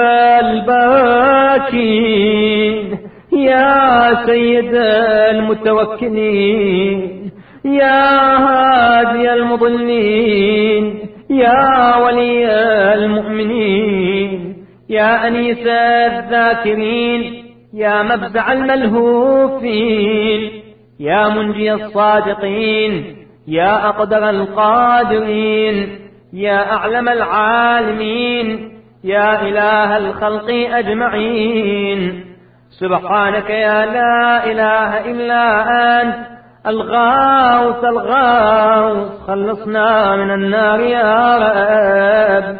الباكين، يا سيد المتوكلين، يا هادي المضلين، يا ولي المؤمنين، يا أنيس الذاكرين، يا مفزع الملهوفين، يا منجي الصادقين، يا أقدر القادرين، يا أعلم العالمين، يا إله الخلق أجمعين. سبحانك يا لا إله إلا أنت الغوث الغوث خلصنا من النار يا رب.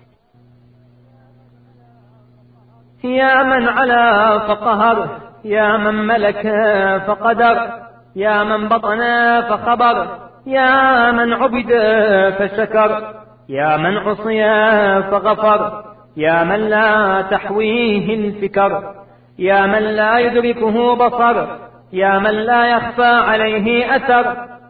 يا من علا فقهر، يا من ملك فقدر، يا من بطن فخبر، يا من عبد فشكر، يا من عصي فغفر، يا من لا تحويه الفكر، يا من لا يدركه بصر، يا من لا يخفى عليه أثر،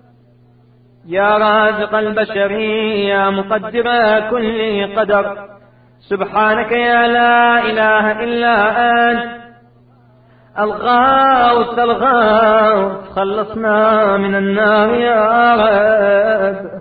يا رازق البشر يا مقدر كل قدر، سبحانك يا لا إله إلا أنت الغوث الغوث، خلصنا من النار يا رب.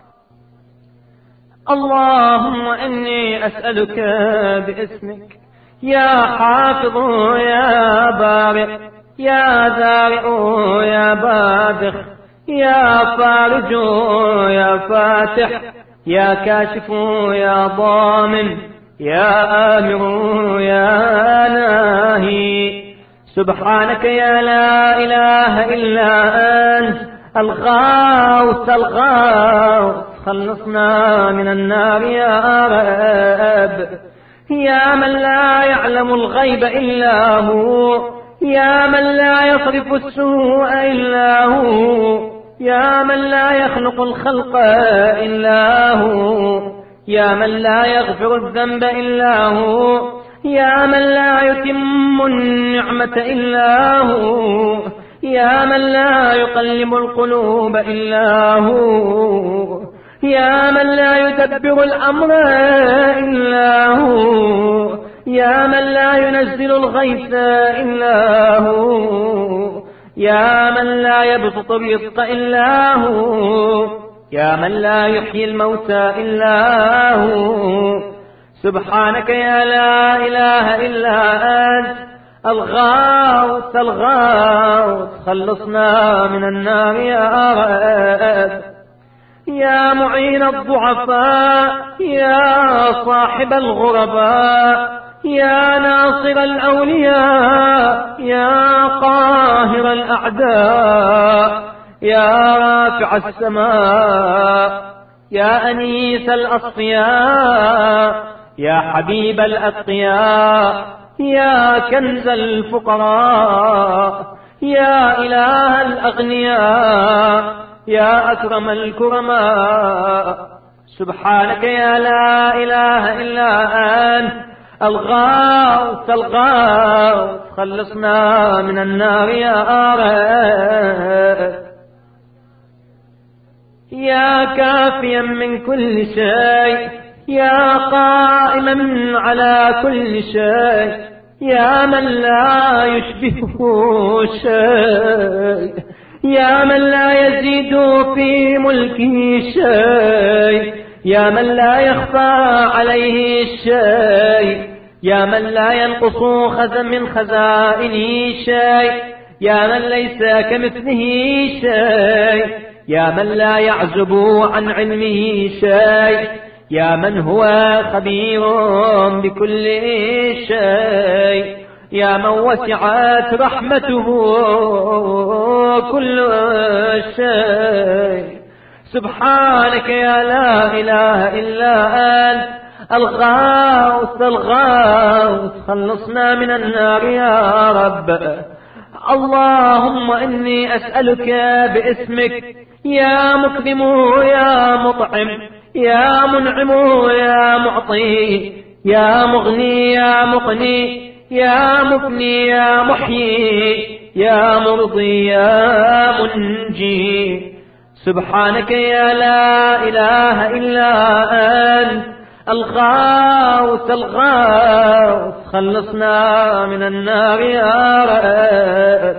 اللهم إني أسألك باسمك يا حافظ يا بارئ يا ذارئ يا باذخ يا فارج يا فاتح يا كاشف يا ضامن يا آمر يا ناهي، سبحانك يا لا إله إلا أنت الغوث الغوث، خلصنا من النار يا رب. يا من لا يعلم الغيب إلا هو، يا من لا يصرف السوء إلا هو، يا من لا يخلق الخلق إلا هو، يا من لا يغفر الذنب إلا هو، يا من لا يتم النعمة إلا هو، يا من لا يقلب القلوب إلا هو، يا من لا يدبر الأمر إلا هو، يا من لا ينزل الغيث إلا هو، يا من لا يبسط الرزق إلا هو، يا من لا يحيي الموتى إلا هو، سبحانك يا لا إله إلا أنت الغوث الغوث، خلصنا من النار يا رب. يا معين الضعفاء يا صاحب الغرباء يا ناصر الأولياء يا قاهر الأعداء يا رافع السماء يا أنيس الأصفياء يا حبيب الأتقياء يا كنز الفقراء يا إله الأغنياء يا أكرم الكرماء، سبحانك يا لا إله إلا أنت الغوث الغوث، خلصنا من النار يا رب. يا كافيا من كل شيء يا قائما على كل شيء، يا من لا يشبهه شيء، يا من لا يزيد في ملكه شيء، يا من لا يخفى عليه شيء، يا من لا ينقص من خزائنه شيء، يا من ليس كمثله شيء، يا من لا يعزب عن علمه شيء، يا من هو خبير بكل شيء، يا من وسعت رحمته كل شيء، سبحانك يا لا إله إلا أنت الغوث الغوث، خلصنا من النار يا رب. اللهم إني أسألك باسمك يا مكرم يا مطعم يا منعم يا معطي يا مغني يا مقني يا مفني يا محيي يا مرضي يا منجي، سبحانك يا لا إله إلا أنت الغوث الغوث، خلصنا من النار يا رب.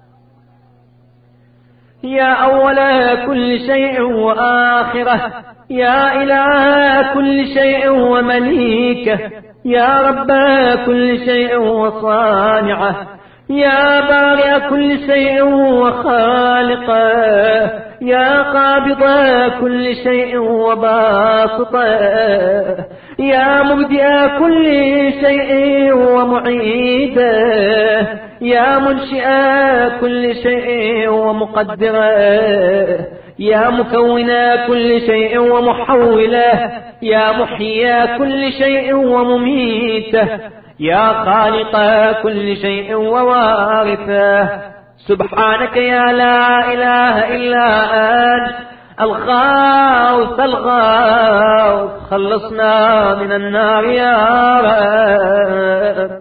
يا أول كل شيء وآخره، يا إله كل شيء ومليكه، يا رب كل شيء وصانعه، يا بارئ كل شيء وخالقه، يا قابض كل شيء وباسطه، يا مبدئ كل شيء ومعيده، يا منشئ كل شيء ومقدره، يا مكون كل شيء ومحوله، يا محيي كل شيء ومميته، يا خالق كل شيء ووارثه، سبحانك يا لا إله إلا أنت الغوث الغوث، خلصنا من النار يا رب.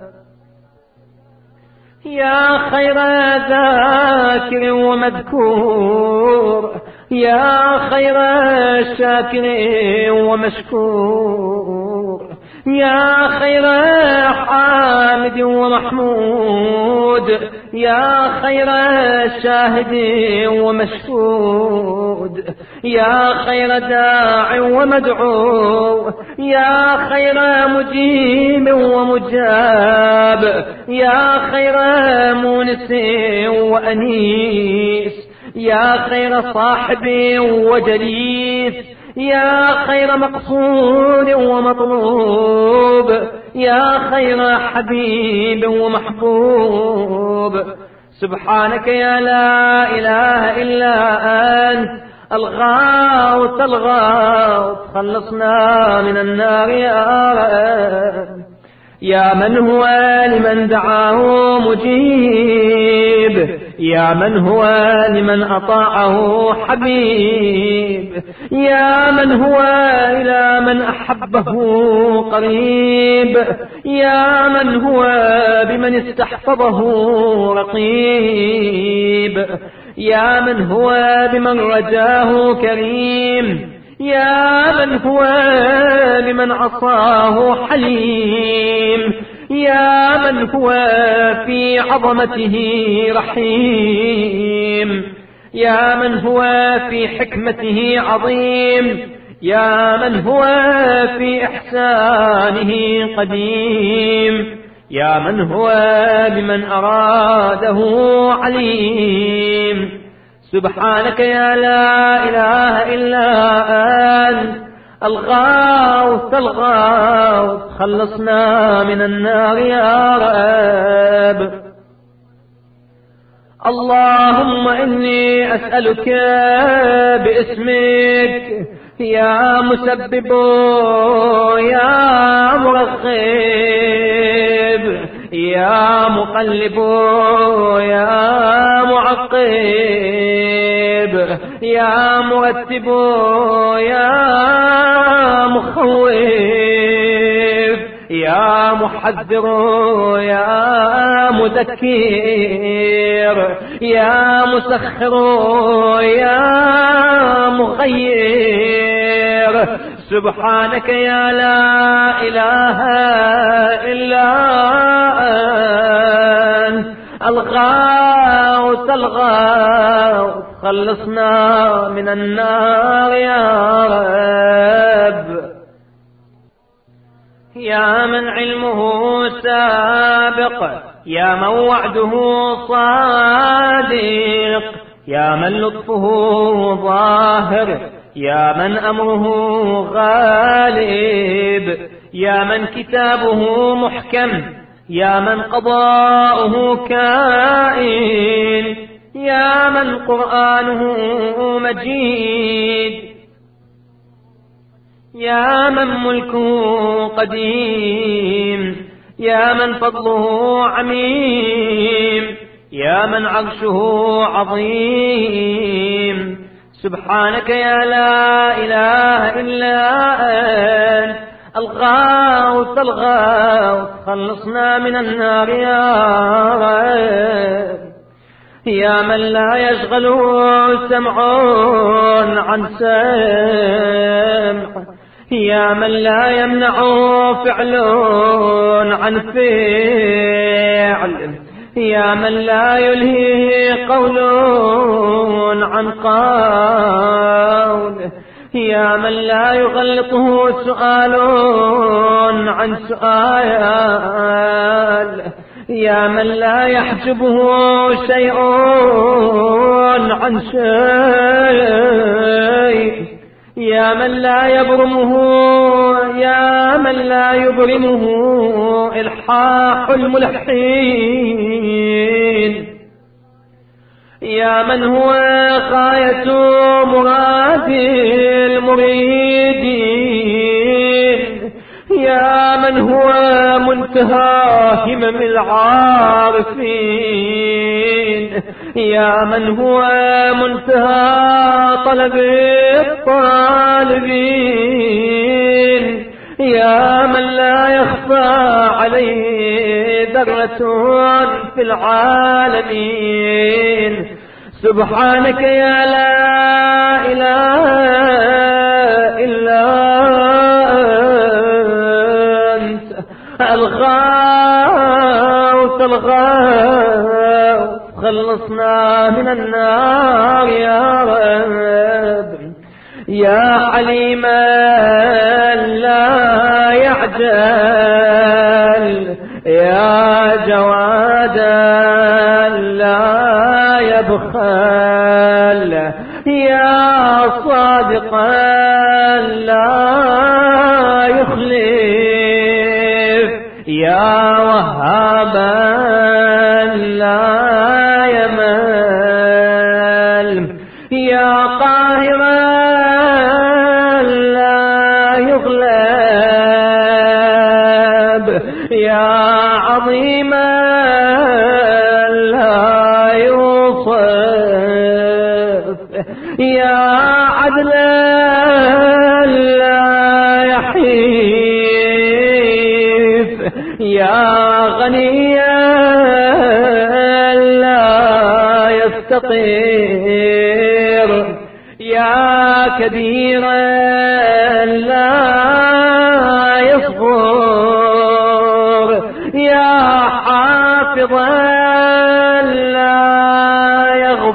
يا خير ذاكر ومذكور، يا خير شاكر ومشكور، يا خير حامد ومحمود، يا خير شاهد ومشهود، يا خير داع ومدعو، يا خير مجيب ومجاب، يا خير مونس وأنيس، يا خير صاحب وجليس، يا خير مقصود ومطلوب، يا خير حبيب ومحبوب. سبحانك يا لا إله إلا أنت الغوث الغوث، خلصنا من النار يا رب. يا من هو لمن دعاه مجيب، يا من هو لمن أطاعه حبيب، يا من هو إلى من أحبه قريب، يا من هو بمن استحفظه رقيب، يا من هو بمن رجاه كريم، يا من هو لمن عصاه حليم، يا من هو في عظمته رحيم، يا من هو في حكمته عظيم، يا من هو في إحسانه قديم، يا من هو بمن أراده عليم. سبحانك يا لا إله إلا أنت الغوث الغوث، خلصنا من النار يا رب. اللهم إني أسألك باسمك يا مسبب يا مرغب يا مقلب يا معقب يا مرتب يا مخوف يا محذر يا مذكر يا مسخر يا مغير. سبحانك يا لا إله إلا أنت الغوث الغوث، خلصنا من النار يا رب. يا من علمه سابق، يا من وعده صادق، يا من لطفه ظاهر، يا من أمره غالب، يا من كتابه محكم، يا من قضاؤه كائن، يا من قرآنه مجيد، يا من ملكه قديم، يا من فضله عميم، يا من عرشه عظيم. سبحانك يا لا إله إلا أنت الغوث الغوث، خلصنا من النار يا رب. يا من لا يشغل سمع عن سمع، يا من لا يمنع فعل عن فعل، يا من لا يلهي قول عن قول، يا من لا يغلطه سؤال عن سؤال، يا من لا يحجبه شيء عن شيء، يا من لا يبرمه، يا من لا يبرمه إلحاح الملحين، يا من هو غاية مراد المريدين، يا من هو منتهى همم العارفين، يا من هو منتهى طلب الطالبين، يا من لا يخفى عليه ذرة في العالمين. سبحانك يا لا إله إلا أنت الغوث الغوث خلصنا من النار يا رب يا حليما لا يعجل يا جوادا لا يبخل يا صادقا لا يخلف يا وهابا لا يمل يا قاهرا لا يغلب يا عظيما لا يوصف يا عدلا لا يحيف يا غنيا لا يستطير يا كبيرا لا يصغر يا حافظا لا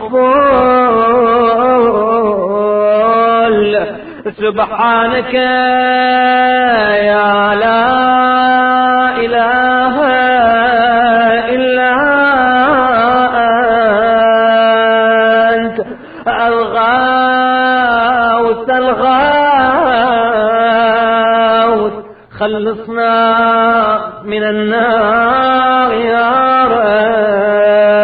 يغفل سبحانك يا لا إله إلا أنت الغوث الغوث خلصنا من النار يا رب